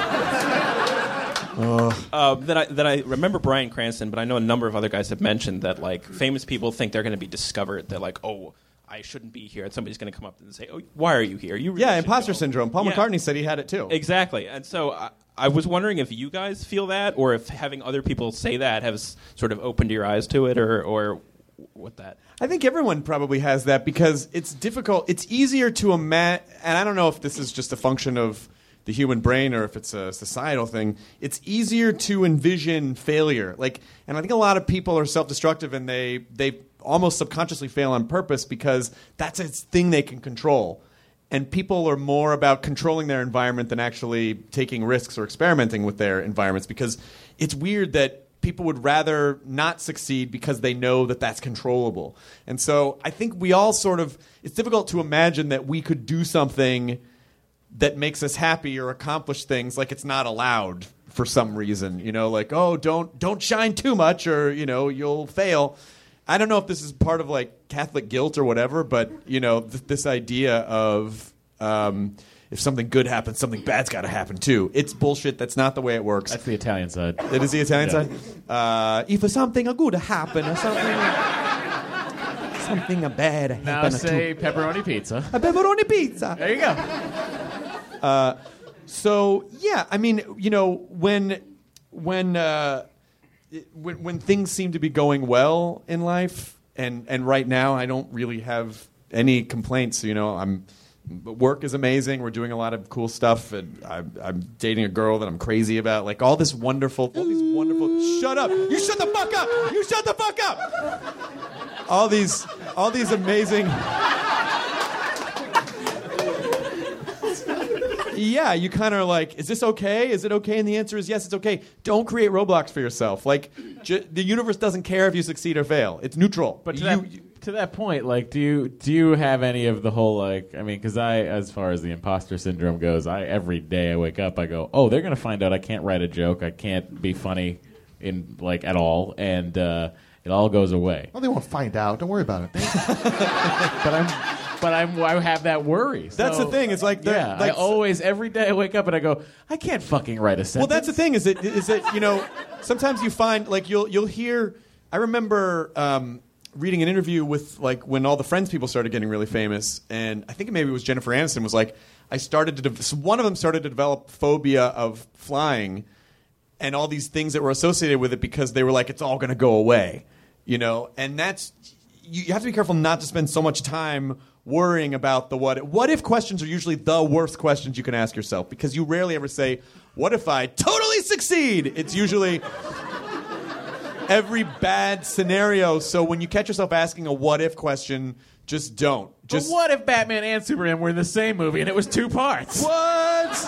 uh, that I that I remember Bryan Cranston, but I know a number of other guys have mentioned that like famous people think they're going to be discovered. They're like, oh, I shouldn't be here, and somebody's going to come up and say, oh, why are you here? You really Yeah, should imposter go." syndrome. Paul Yeah. McCartney said he had it too. Exactly, and so I, I was wondering if you guys feel that, or if having other people say that has sort of opened your eyes to it, or or what that. I think everyone probably has that because it's difficult. It's easier to imagine, and I don't know if this is just a function of the human brain or if it's a societal thing. It's easier to envision failure. Like, and I think a lot of people are self-destructive and they they almost subconsciously fail on purpose because that's a thing they can control. And people are more about controlling their environment than actually taking risks or experimenting with their environments because it's weird that people would rather not succeed because they know that that's controllable. And so I think we all sort of, it's difficult to imagine that we could do something that makes us happy or accomplish things like it's not allowed for some reason, you know, like, oh, don't don't shine too much or, you know, you'll fail. I don't know if this is part of like Catholic guilt or whatever, but, you know, th- this idea of um, if something good happens, something bad's got to happen too. It's bullshit. That's not the way it works. That's the Italian side. It is the Italian Yeah. side? Uh, if something good happen or something, something bad happen. Now say pepperoni pizza. A pepperoni pizza. There you go. Uh, so yeah, I mean, you know, when when uh, it- when when things seem to be going well in life, and and right now I don't really have any complaints. You know, I'm work is amazing. We're doing a lot of cool stuff, and I'm, I'm dating a girl that I'm crazy about. Like all this wonderful, all these wonderful. Shut up! You shut the fuck up! You shut the fuck up! All these, all these amazing. Yeah, you kind of are like, is this okay? Is it okay? And the answer is yes, it's okay. Don't create roadblocks for yourself. Like, ju- the universe doesn't care if you succeed or fail. It's neutral. But to, you, that, to that point, like, do you do you have any of the whole like? I mean, because I, as far as the imposter syndrome goes, I every day I wake up, I go, oh, they're gonna find out I can't write a joke, I can't be funny. in like at all, and uh, it all goes away. Well, they won't find out. Don't worry about it. But I'm. But I'm, I have that worry. That's so, the thing. It's like, yeah, like I always, every day I wake up and I go, I can't fucking write a sentence. Well, that's the thing. Is that is that you know, sometimes you find like you'll you'll hear. I remember um, reading an interview with like when all the Friends people started getting really famous, and I think maybe it was Jennifer Aniston was like, I started to de- one of them started to develop phobia of flying, and all these things that were associated with it because they were like, it's all going to go away, you know, and that's you, you have to be careful not to spend so much time worrying about the what if. What if questions are usually the worst questions you can ask yourself because you rarely ever say, what if I totally succeed? It's usually every bad scenario. So when you catch yourself asking a what if question, just don't. Just but what if Batman and Superman were in the same movie and it was two parts? What?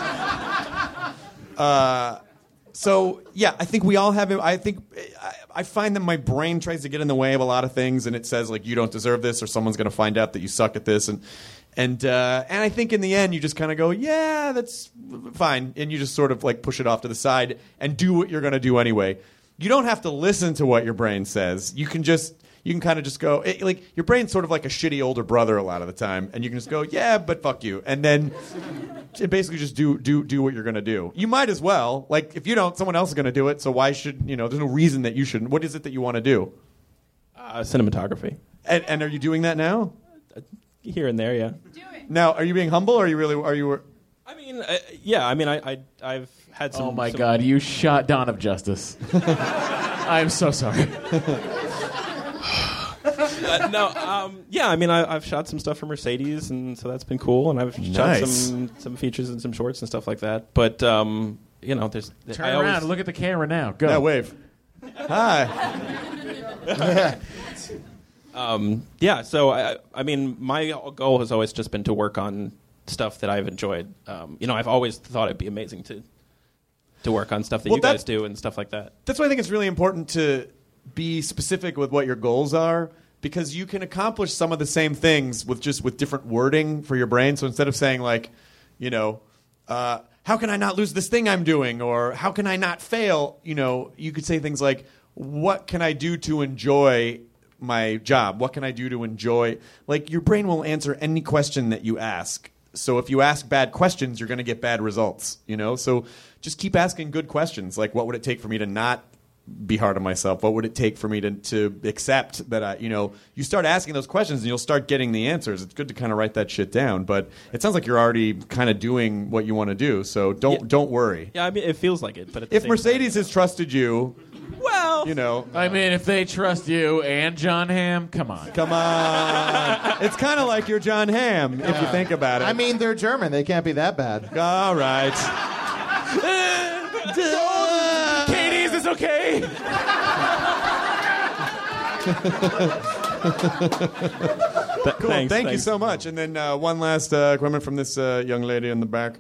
uh, so yeah, I think we all have. I think I, I find that my brain tries to get in the way of a lot of things, and it says like you don't deserve this, or someone's going to find out that you suck at this, and and uh, and I think in the end you just kind of go, yeah, that's fine, and you just sort of like push it off to the side and do what you're going to do anyway. You don't have to listen to what your brain says. You can just you can kind of just go it, like your brain's sort of like a shitty older brother a lot of the time, and you can just go, yeah, but fuck you, and then basically just do do do what you're gonna do. You might as well. Like if you don't, someone else is gonna do it. So why should you know? There's no reason that you shouldn't. What is it that you want to do? Uh, cinematography. And, and are you doing that now? Uh, here and there, yeah. Now, are you being humble? Or are you really? Are you? I mean, uh, yeah. I mean, I, I I've had some. Oh my some God! You shot Dawn of Justice. I'm so sorry. uh, no, um, yeah, I mean, I, I've shot some stuff for Mercedes, and so that's been cool. And I've Nice. shot some some features and some shorts and stuff like that. But um, you know, there's Turn I around always, and look at the camera now. Go. Yeah, wave. Hi. um, yeah. So I, I mean, my goal has always just been to work on stuff that I've enjoyed. Um, you know, I've always thought it'd be amazing to to work on stuff that Well, you that- guys do and stuff like that. That's why I think it's really important to be specific with what your goals are, because you can accomplish some of the same things with just with different wording for your brain. So instead of saying like, you know, uh, how can I not lose this thing I'm doing, or how can I not fail? You know, you could say things like, what can I do to enjoy my job? What can I do to enjoy? Like your brain will answer any question that you ask. So if you ask bad questions, you're going to get bad results, you know? So just keep asking good questions. Like, what would it take for me to not be hard on myself? What would it take for me to, to accept that I, you know, you start asking those questions and you'll start getting the answers. It's good to kind of write that shit down, but it sounds like you're already kind of doing what you want to do. So don't, Yeah. don't worry. Yeah, I mean, it feels like it. But at the If same Mercedes has trusted you, well, you know, I mean, if they trust you and John Hamm, come on. come on. It's kind of like you're John Hamm, if you think about it. I mean, they're German. They can't be that bad. All right. Katie, is this okay? Th- Cool. thanks, Thank you thanks. so much. And then uh, one last uh, comment from this uh, young lady in the back.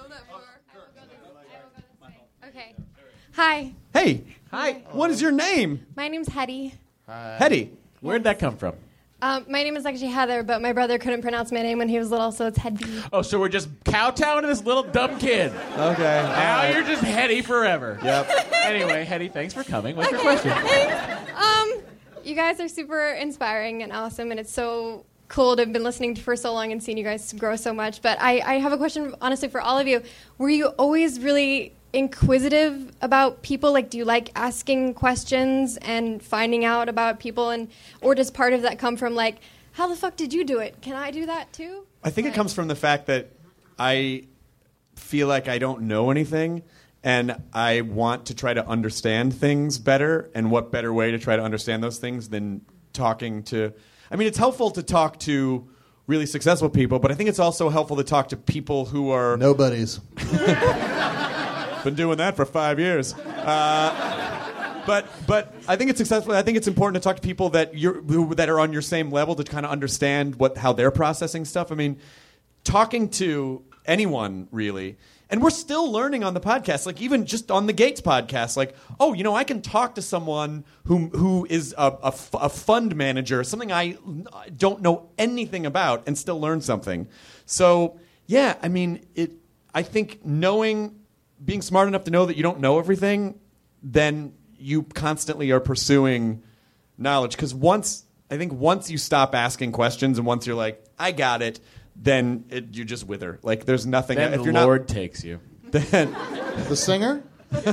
Okay. Hi, Hey. Hi. What is your name? my name's Hetty. Hetty. Where'd that come from? Um, my name is actually Heather, but my brother couldn't pronounce my name when he was little, so it's Hetty. Oh, so we're just kowtowing to this little dumb kid. Okay. Now you're just Hetty forever. Yep. Anyway, Hetty, thanks for coming. What's your question? Um, you guys are super inspiring and awesome, and it's so cool to have been listening to for so long and seeing you guys grow so much. But I, I have a question, honestly, for all of you. Were you always really inquisitive about people? Like, do you like asking questions and finding out about people, and or does part of that come from like, how the fuck did you do it? Can I do that too? I think it comes from the fact that I feel like I don't know anything, and I want to try to understand things better. And what better way to try to understand those things than talking to... I mean, it's helpful to talk to really successful people, but I think it's also helpful to talk to people who are... Nobodies. Been doing that for five years. Uh, but but I think it's successful. I think it's important to talk to people that you're who, that are on your same level to kind of understand what how they're processing stuff. I mean, talking to anyone really, and we're still learning on the podcast. Like even just on the Gates podcast, like oh, you know, I can talk to someone who who is a, a, a fund manager, something I don't know anything about, and still learn something. So yeah, I mean, it. I think knowing. Being smart enough to know that you don't know everything, then you constantly are pursuing knowledge. Because once, I think once you stop asking questions and once you're like, I got it, then it, you just wither. Like there's nothing. Then if the you're Lord not, takes you. Then the singer.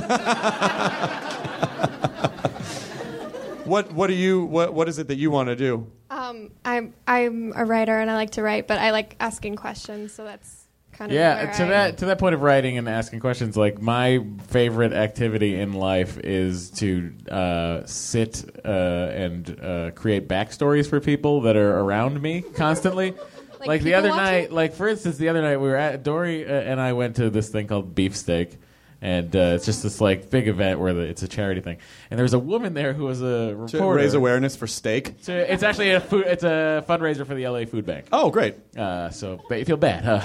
What what do you what what is it that you want to do? Um, I'm I'm a writer and I like to write, but I like asking questions, so that's kind of Yeah, where to I, that to that point of writing and asking questions, like my favorite activity in life is to uh, sit uh, and uh, create backstories for people that are around me constantly. Like like the people other watching? night, like for instance, the other night we were at Dory uh, and I went to this thing called Beefsteak. And uh, it's just this like big event where the, it's a charity thing. And there was a woman there who was a reporter. To raise awareness for steak. So it's actually a food, it's a fundraiser for the L A Food Bank. Oh, great. Uh, so but you feel bad, huh?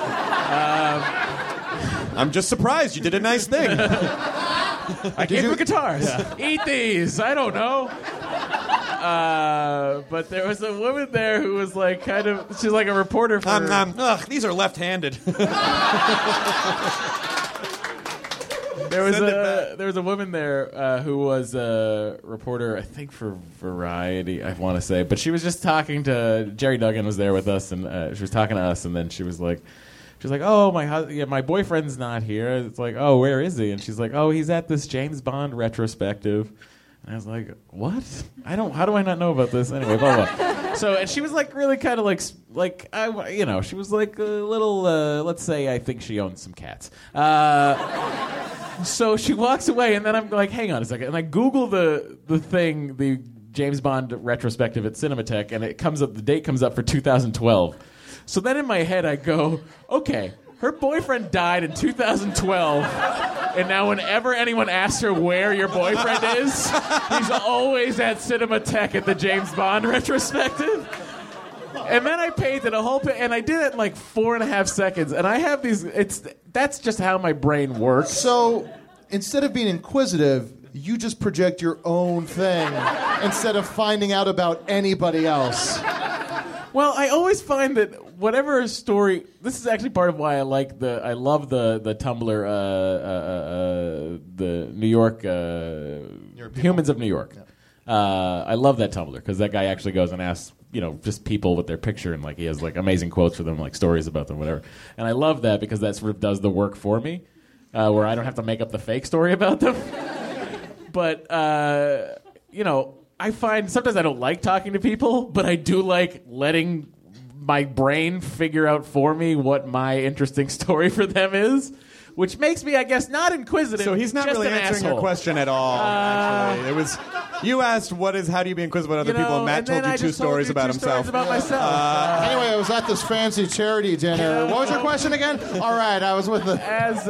um, I'm just surprised you did a nice thing. I came for guitars. Yeah. Eat these. I don't know. Uh, but there was a woman there who was like kind of, she's like a reporter for. Um, um, ugh, these are left-handed. There was Send it a back. there was a woman there uh, who was a reporter, I think for Variety, I want to say, but she was just talking to Jerry Duggan was there with us, and uh, she was talking to us, and then she was like, she was like, oh my hus- yeah, my boyfriend's not here. It's like, oh, where is he? And she's like, oh, he's at this James Bond retrospective. And I was like, what? I don't. How do I not know about this? Anyway, blah blah. So, and she was like really kind of like like I you know she was like a little uh, let's say I think she owns some cats. Uh, So she walks away, and then I'm like, hang on a second. And I Google the the thing, the James Bond retrospective at Cinematheque, and it comes up, the date comes up for two thousand twelve. So then in my head I go, okay, her boyfriend died in two thousand twelve, and now whenever anyone asks her where your boyfriend is, he's always at Cinematheque at the James Bond retrospective. And then I painted a whole, pa- and I did it in like four and a half seconds. And I have these. It's that's just how my brain works. So instead of being inquisitive, you just project your own thing instead of finding out about anybody else. Well, I always find that whatever story. This is actually part of why I like the. I love the the Tumblr, uh, uh, uh, the New York uh, Humans of New York. Yeah. Uh, I love that Tumblr because that guy actually goes and asks, you know, just people with their picture, and like he has like amazing quotes for them, like stories about them, whatever. And I love that because that sort of does the work for me, uh, where I don't have to make up the fake story about them. But uh, you know, I find sometimes I don't like talking to people, but I do like letting my brain figure out for me what my interesting story for them is. Which makes me, I guess, not inquisitive. So he's not just really an answering asshole. your question at all. Uh, actually, it was you asked what is how do you be inquisitive about other You know, people, and Matt and told then you I two just told stories you about two himself. stories about myself. Uh, anyway, I was at this fancy charity dinner. What was your question again? All right, I was with the. As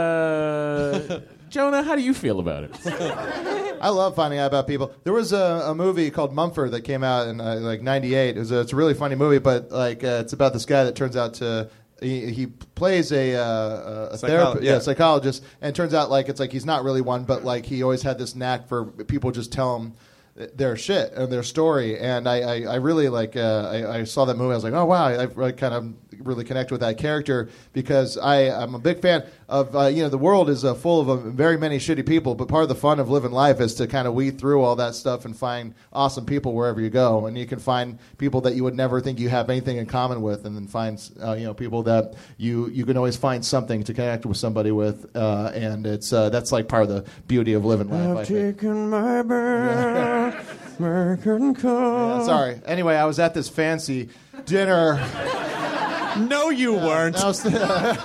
uh, Jonah, how do you feel about it? I love finding out about people. There was a, a movie called Mumford that came out in uh, like ninety-eight. It was a, it's a really funny movie, but like uh, it's about this guy that turns out to. He, he plays a, uh, a Psycholo- therapist, yeah. yeah, psychologist, and it turns out like it's like he's not really one, but like he always had this knack for people just tell him their shit and their story. And I, I, I really like uh, I, I saw that movie. I was like, oh wow, I, I really kind of really connect with that character because I I'm a big fan of uh, you know the world is uh, full of uh, very many shitty people, but part of the fun of living life is to kind of weed through all that stuff and find awesome people wherever you go. And you can find people that you would never think you have anything in common with, and then find uh, you know people that you you can always find something to connect with somebody with, uh, and it's uh, that's like part of the beauty of living life. I think. Taken my breath, American come. Yeah, sorry. Anyway, I was at this fancy dinner. No, you Yeah, weren't. I was,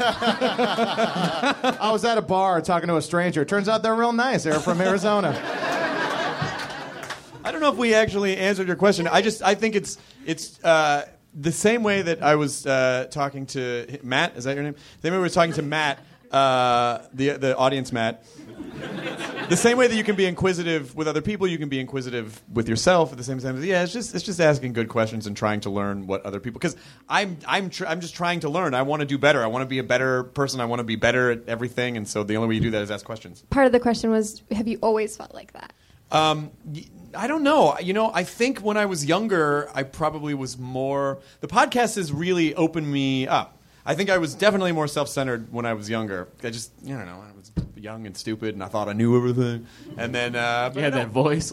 I was at a bar talking to a stranger. Turns out they're real nice. They're from Arizona. I don't know if we actually answered your question. I just I think it's it's uh, the same way that I was uh, talking to Matt. Is that your name? The same way we were talking to Matt, uh, the the audience Matt. The same way that you can be inquisitive with other people, you can be inquisitive with yourself at the same time. Yeah, it's just it's just asking good questions and trying to learn what other people. Because I'm I'm tr- I'm just trying to learn. I want to do better. I want to be a better person. I want to be better at everything. And so the only way you do that is ask questions. Part of the question was, have you always felt like that? Um, y- I don't know. You know, I think when I was younger, I probably was more. The podcast has really opened me up. I think I was definitely more self-centered when I was younger. I just, you know, I was young and stupid, and I thought I knew everything. And then uh, you had no. that voice.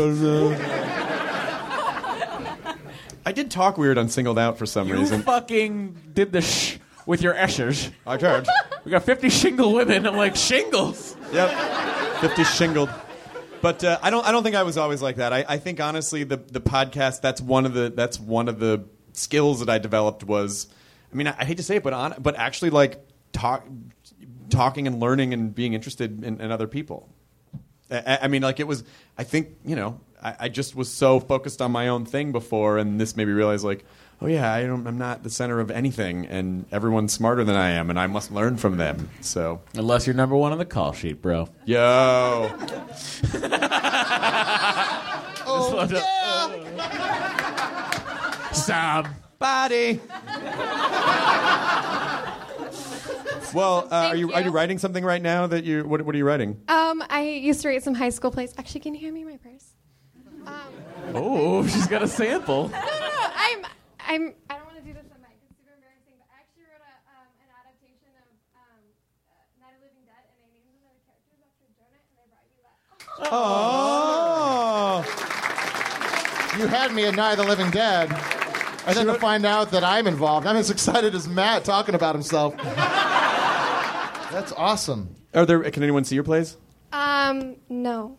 I did talk weird on Singled Out for some You reason. fucking did the sh with your Eschers. I tried. We got fifty shingle women. I'm like, shingles. Yep, fifty shingled. But uh, I don't. I don't think I was always like that. I, I think honestly, the the podcast. That's one of the. That's one of the skills that I developed was. I mean, I, I hate to say it, but on. But actually, like talk, talking and learning and being interested in, in other people. I, I mean, like it was. I think you know. I, I just was so focused on my own thing before, and this made me realize, like, oh yeah, I don't. I'm not the center of anything, and everyone's smarter than I am, and I must learn from them. So unless you're number one on the call sheet, bro. Yo. Oh, yeah. Somebody. Well, uh, are you, you. are you writing something right now that you? What, what are you writing? Um, I used to write some high school plays. Actually, can you hand me my purse? Um, Oh, she's got a sample. no, no, no. I'm, I'm. I don't want to do this on mic. It's super embarrassing. But I actually wrote a, um, an adaptation of um, uh, Night of the Living Dead, and I named one of the characters after Jonah, and I brought you that. Oh. You had me at Night of the Living Dead. And then to find out that I'm involved, I'm as excited as Matt talking about himself. That's awesome. Are there? Can anyone see your plays? Um, no.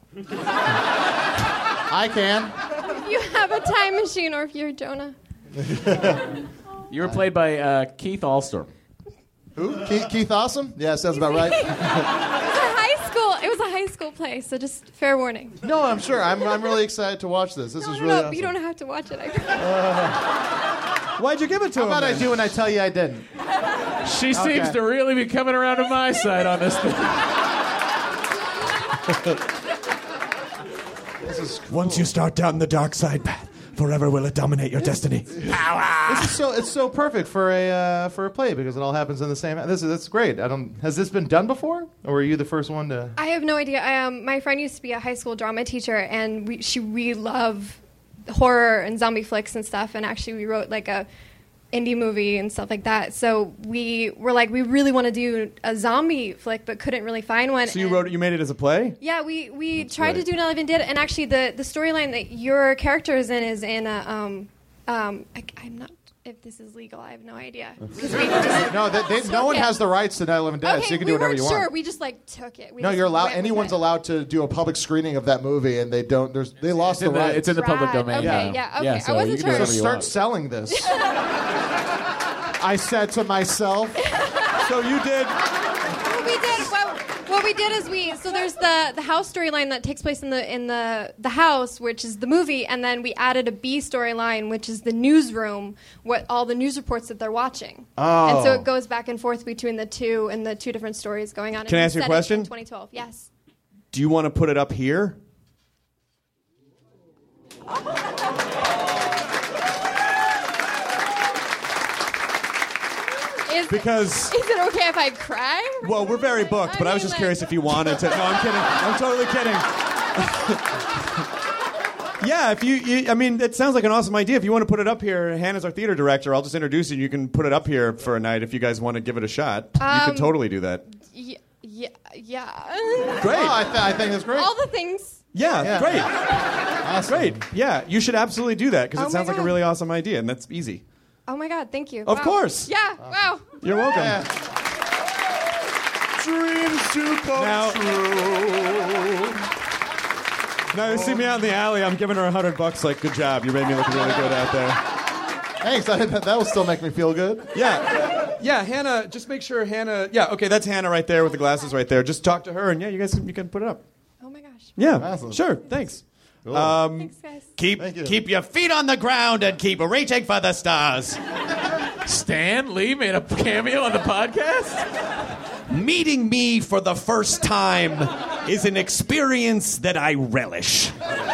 I can. If you have a time machine, or if you're Jonah. You were played by uh, Keith Alstorm. Who? Keith, Keith Awesome? Yeah, sounds about right. It was a high school. It was a high school play, so just fair warning. No, I'm sure. I'm I'm really excited to watch this. This no, is no, really no, awesome. you don't have to watch it. I Uh, Why'd you give it to How him? about I then? do when I tell you I didn't? She Okay. seems to really be coming around to my side on this thing. This is cool. Once you start down the dark side path, forever will it dominate your destiny. This is so it's so perfect for a uh, for a play because it all happens in the same. This is that's great. I don't. Has this been done before, or were you the first one to? I have no idea. I, um, my friend used to be a high school drama teacher, and we, she we love horror and zombie flicks and stuff. And actually, we wrote like a indie movie and stuff like that. So we were like, we really want to do a zombie flick, but couldn't really find one. So you And- wrote it. You made it as a play. Yeah, we, we That's tried great. to do Not Even Did, and actually the, the storyline that your character is in is in a, um, um, I, I'm not, if this is legal, I have no idea. 'Cause we just- No, they, they, no one Okay. has the rights to Night of the Living Dead, okay, so you can we do whatever weren't you sure. want. We just like took it. We No, just you're allowed. went with Anyone's it. allowed to do a public screening of that movie, and they don't. There's they lost It's in the the- rights. it's in the public Right, domain. okay, Yeah. yeah, okay. Yeah, I so wasn't you can do sure. whatever So you start want. selling this. I said to myself. So you did. What we did, what, what we did is we so there's the the house storyline that takes place in the in the the house, which is the movie, and then we added a B storyline, which is the newsroom, what all the news reports that they're watching. Oh. And so it goes back and forth between the two and the two different stories going on. Can I And ask you a set it in question? twenty twelve, yes. Do you want to put it up here? Is, Because- is it okay if I cry? Well, we're very booked, but I was just curious if you wanted to. No, I'm kidding. I'm totally kidding. Yeah, if you, you, I mean, it sounds like an awesome idea. If you want to put it up here, Hannah's our theater director. I'll just introduce you. You can put it up here for a night if you guys want to give it a shot. you Um, can totally do that. Yeah, yeah, yeah. Great. Oh, I, th- I think that's great. All the things. Yeah, Yeah. great. Awesome. Great. Yeah, you should absolutely do that because Oh it my sounds like a God. really awesome idea, and that's easy. Oh my God, thank you. Of Wow. course. Yeah, wow. You're welcome. Yeah. Dreams to come now, true. Now you see me out in the alley. I'm giving her a hundred bucks. Like, good job. You made me look really good out there. Thanks. I, that will still make me feel good. Yeah, yeah. Hannah, just make sure Hannah. Yeah, okay. That's Hannah right there with the glasses right there. Just talk to her, and yeah, you guys you can put it up. Oh my gosh. Yeah, Awesome. sure. Thanks. Cool. Um, Thanks, guys. Keep Thank you. keep your feet on the ground and keep reaching for the stars. Stan Lee made a cameo on the podcast? Meeting me for the first time is an experience that I relish.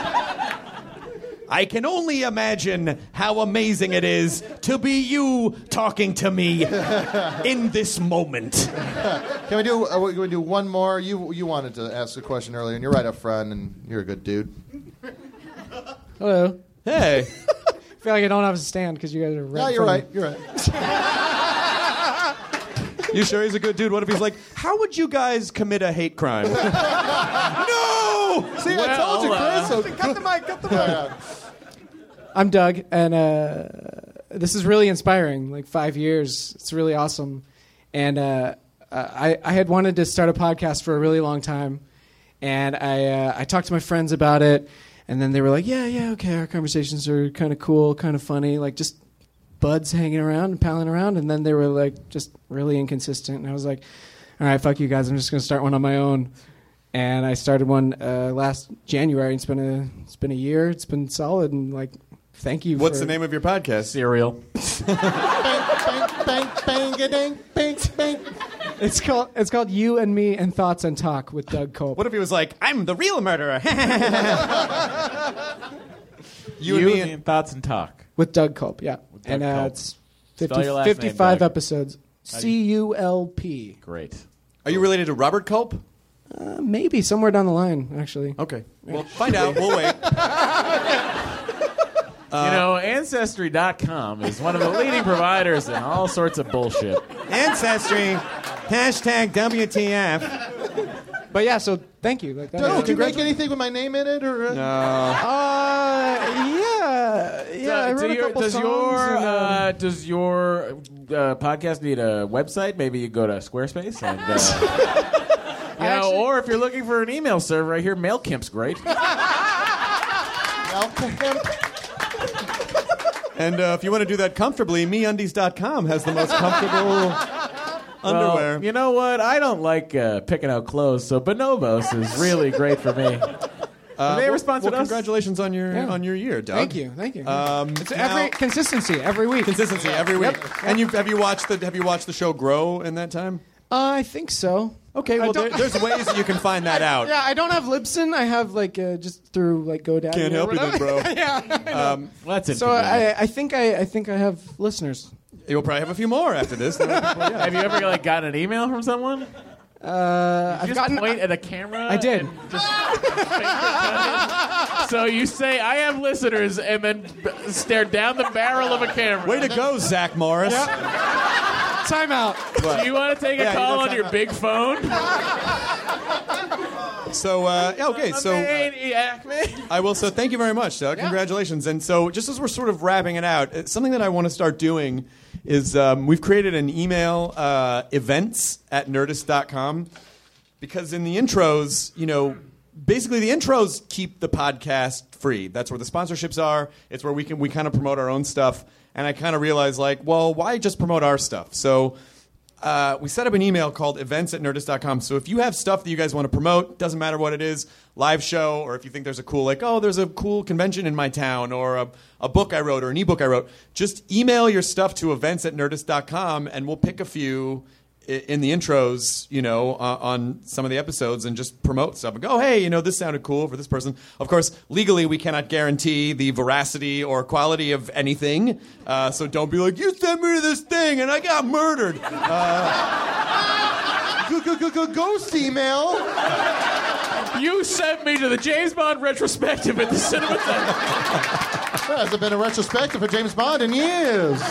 I can only imagine how amazing it is to be you talking to me in this moment. Can we do? Uh, can we do one more? You you wanted to ask a question earlier, and you're right up front, and you're a good dude. Hello. Hey. I feel like I don't have a stand because you guys are right. No, in you're front right. of me. You're right. You sure he's a good dude? What if he's like, how would you guys commit a hate crime? No! See, I told you, uh, Chris. So Cut the mic, cut the mic. I'm Doug, and uh, this is really inspiring. Like five years, it's really awesome. And uh, I, I had wanted to start a podcast for a really long time, and I uh, I talked to my friends about it, and then they were like, "Yeah, yeah, okay, our conversations are kind of cool, kind of funny, like just buds hanging around and palling around." And then they were like, just really inconsistent, and I was like, "All right, fuck you guys, I'm just gonna start one on my own." And I started one uh, last January. It's been a it's been a year. It's been solid, and like. Thank you. What's for the name of your podcast? Serial. It's called it's called You and Me and Thoughts and Talk with Doug Culp. What if he was like, I'm the real murderer? You, you and Me and, and Thoughts and Talk. With Doug Culp, yeah. And uh, it's fifty, fifty-five name, episodes. C U L P. Great. Are you related to Robert Culp? Uh, maybe, somewhere down the line, actually. Okay. Well, find out. We'll wait. Uh, you know, Ancestry dot com is one of the leading providers in all sorts of bullshit. Ancestry, hashtag W T F. But yeah, so thank you. Like that. Doug, did you make anything with my name in it? Or, uh? No. Uh, yeah. Yeah, I wrote do a your, couple does songs. Your, and, um, uh, does your uh, podcast need a website? Maybe you go to Squarespace and... Uh, you know, actually, or if you're looking for an email server, I hear MailChimp's great. MailChimp. And uh, if you want to do that comfortably, me undies dot com has the most comfortable underwear. Well, you know what? I don't like uh, picking out clothes, so Bonobos is really great for me. Uh, they well, ever sponsored well, us? Congratulations on your Yeah. on your year, Doug. Thank you, thank you. Um, it's now- every consistency every week. Consistency every week. Yep. And you have you watched the have you watched the show grow in that time? Uh, I think so. Okay, well I don't- there, there's ways that you can find that out. Yeah, I don't have Libsyn. I have like uh, just through like GoDaddy. Can't or help you, whatever. then, bro. yeah. I know. Um, well, that's so I, I think I, I think I have listeners. You'll probably have a few more after this. Have you ever like gotten an email from someone? Uh, You I've just gotten. point at a camera. I did. and Just so you say, "I have listeners," and then b- stare down the barrel of a camera. Way to go, Zach Morris. Time out. Do you want to take a Yeah, you call know, on time your out. big phone? So uh, yeah, okay, so Maniac, man. I will. So thank you very much, Doug. Congratulations. And so just as we're sort of wrapping it out, uh, something that I want to start doing is um, we've created an email uh, events at nerdist dot com because in the intros, you know, basically the intros keep the podcast free. That's where the sponsorships are. It's where we can we kind of promote our own stuff. And I kind of realized like, well, why just promote our stuff? So Uh, we set up an email called events at nerdist dot com. So if you have stuff that you guys want to promote, doesn't matter what it is, live show, or if you think there's a cool, like, oh, there's a cool convention in my town, or a, a book I wrote, or an ebook I wrote, just email your stuff to events at nerdist dot com, and we'll pick a few i- in the intros, you know, uh, on some of the episodes, and just promote stuff and go, oh, hey, you know, this sounded cool for this person. Of course, legally, we cannot guarantee the veracity or quality of anything, uh, so don't be like, you sent me to this thing, and I got murdered. Ghost email. You sent me to the James Bond retrospective at the Cinema Theater. There hasn't been a retrospective for James Bond in years.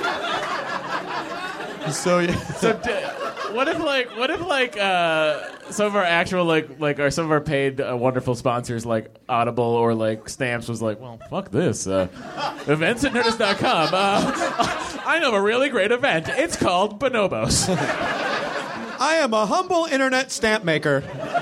So, yeah. So, d- what if like, what if like, uh, some of our actual like, like, or some of our paid uh, wonderful sponsors like Audible or like Stamps was like, well, fuck this. Uh, events at nerdist dot com. Uh, I know a really great event. It's called Bonobos. I am a humble internet stamp maker.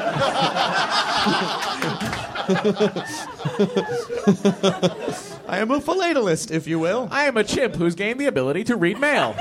I am a philatelist, if you will. I am a chimp who's gained the ability to read mail.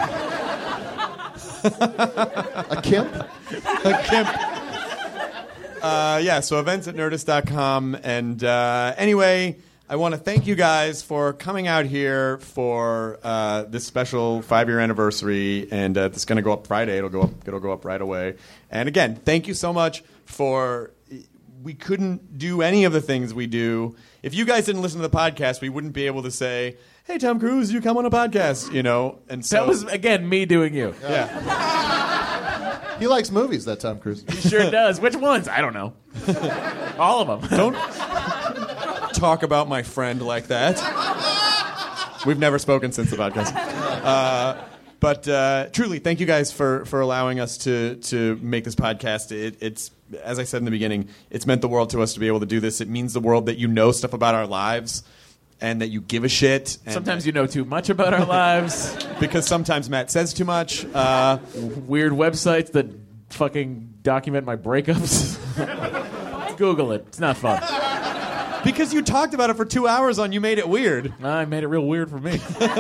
A Kemp? A Kemp. Uh, yeah, so events at nerdist dot com. And uh, anyway, I want to thank you guys for coming out here for uh, this special five-year anniversary. And uh, it's going to go up Friday. It'll go up. It'll go up right away. And again, thank you so much for. We couldn't do any of the things we do. If you guys didn't listen to the podcast, we wouldn't be able to say, hey, Tom Cruise, you come on a podcast, you know? And so That was, again, me doing you. Yeah. He likes movies, that Tom Cruise. He sure does. Which ones? I don't know. All of them. Don't talk about my friend like that. We've never spoken since the podcast. Uh, But uh, truly, thank you guys for, for allowing us to to make this podcast. It, it's, as I said in the beginning, it's meant the world to us to be able to do this. It means the world that you know stuff about our lives and that you give a shit. And Sometimes you know too much about our lives. Because sometimes Matt says too much. Uh, Weird websites that fucking document my breakups. Google it. It's not fun. Because you talked about it for two hours on You Made It Weird. I made it real weird for me.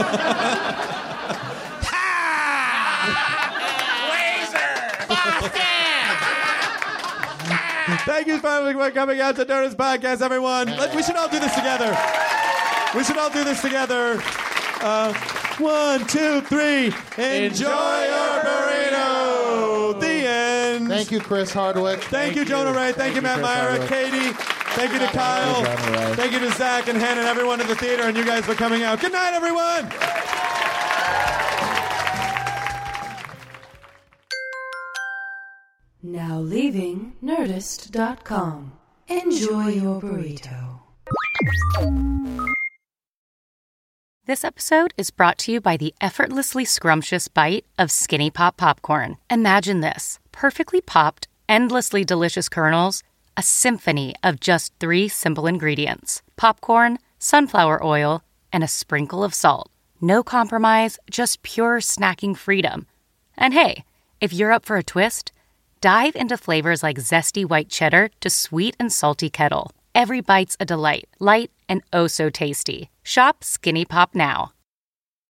Thank you for coming out to Nerdist Podcast, everyone. Let, we should all do this together. We should all do this together. Uh, one, two, three. Enjoy your burrito. The end. Thank you, Chris Hardwick. Thank, Thank you, Jonah you. Ray. Thank, Thank you, you, Matt Chris Myra. Hardwick. Katie. Thank you to Kyle. Thank you, Jonah Ray. Thank you to Zach and Hannah and everyone at the theater and you guys for coming out. Good night, everyone. Now leaving Nerdist dot com. Enjoy your burrito. This episode is brought to you by the effortlessly scrumptious bite of Skinny Pop Popcorn. Imagine this: perfectly popped, endlessly delicious kernels, a symphony of just three simple ingredients: popcorn, sunflower oil, and a sprinkle of salt. No compromise, just pure snacking freedom. And hey, if you're up for a twist, dive into flavors like zesty white cheddar to sweet and salty kettle. Every bite's a delight, light and oh so tasty. Shop Skinny Pop now.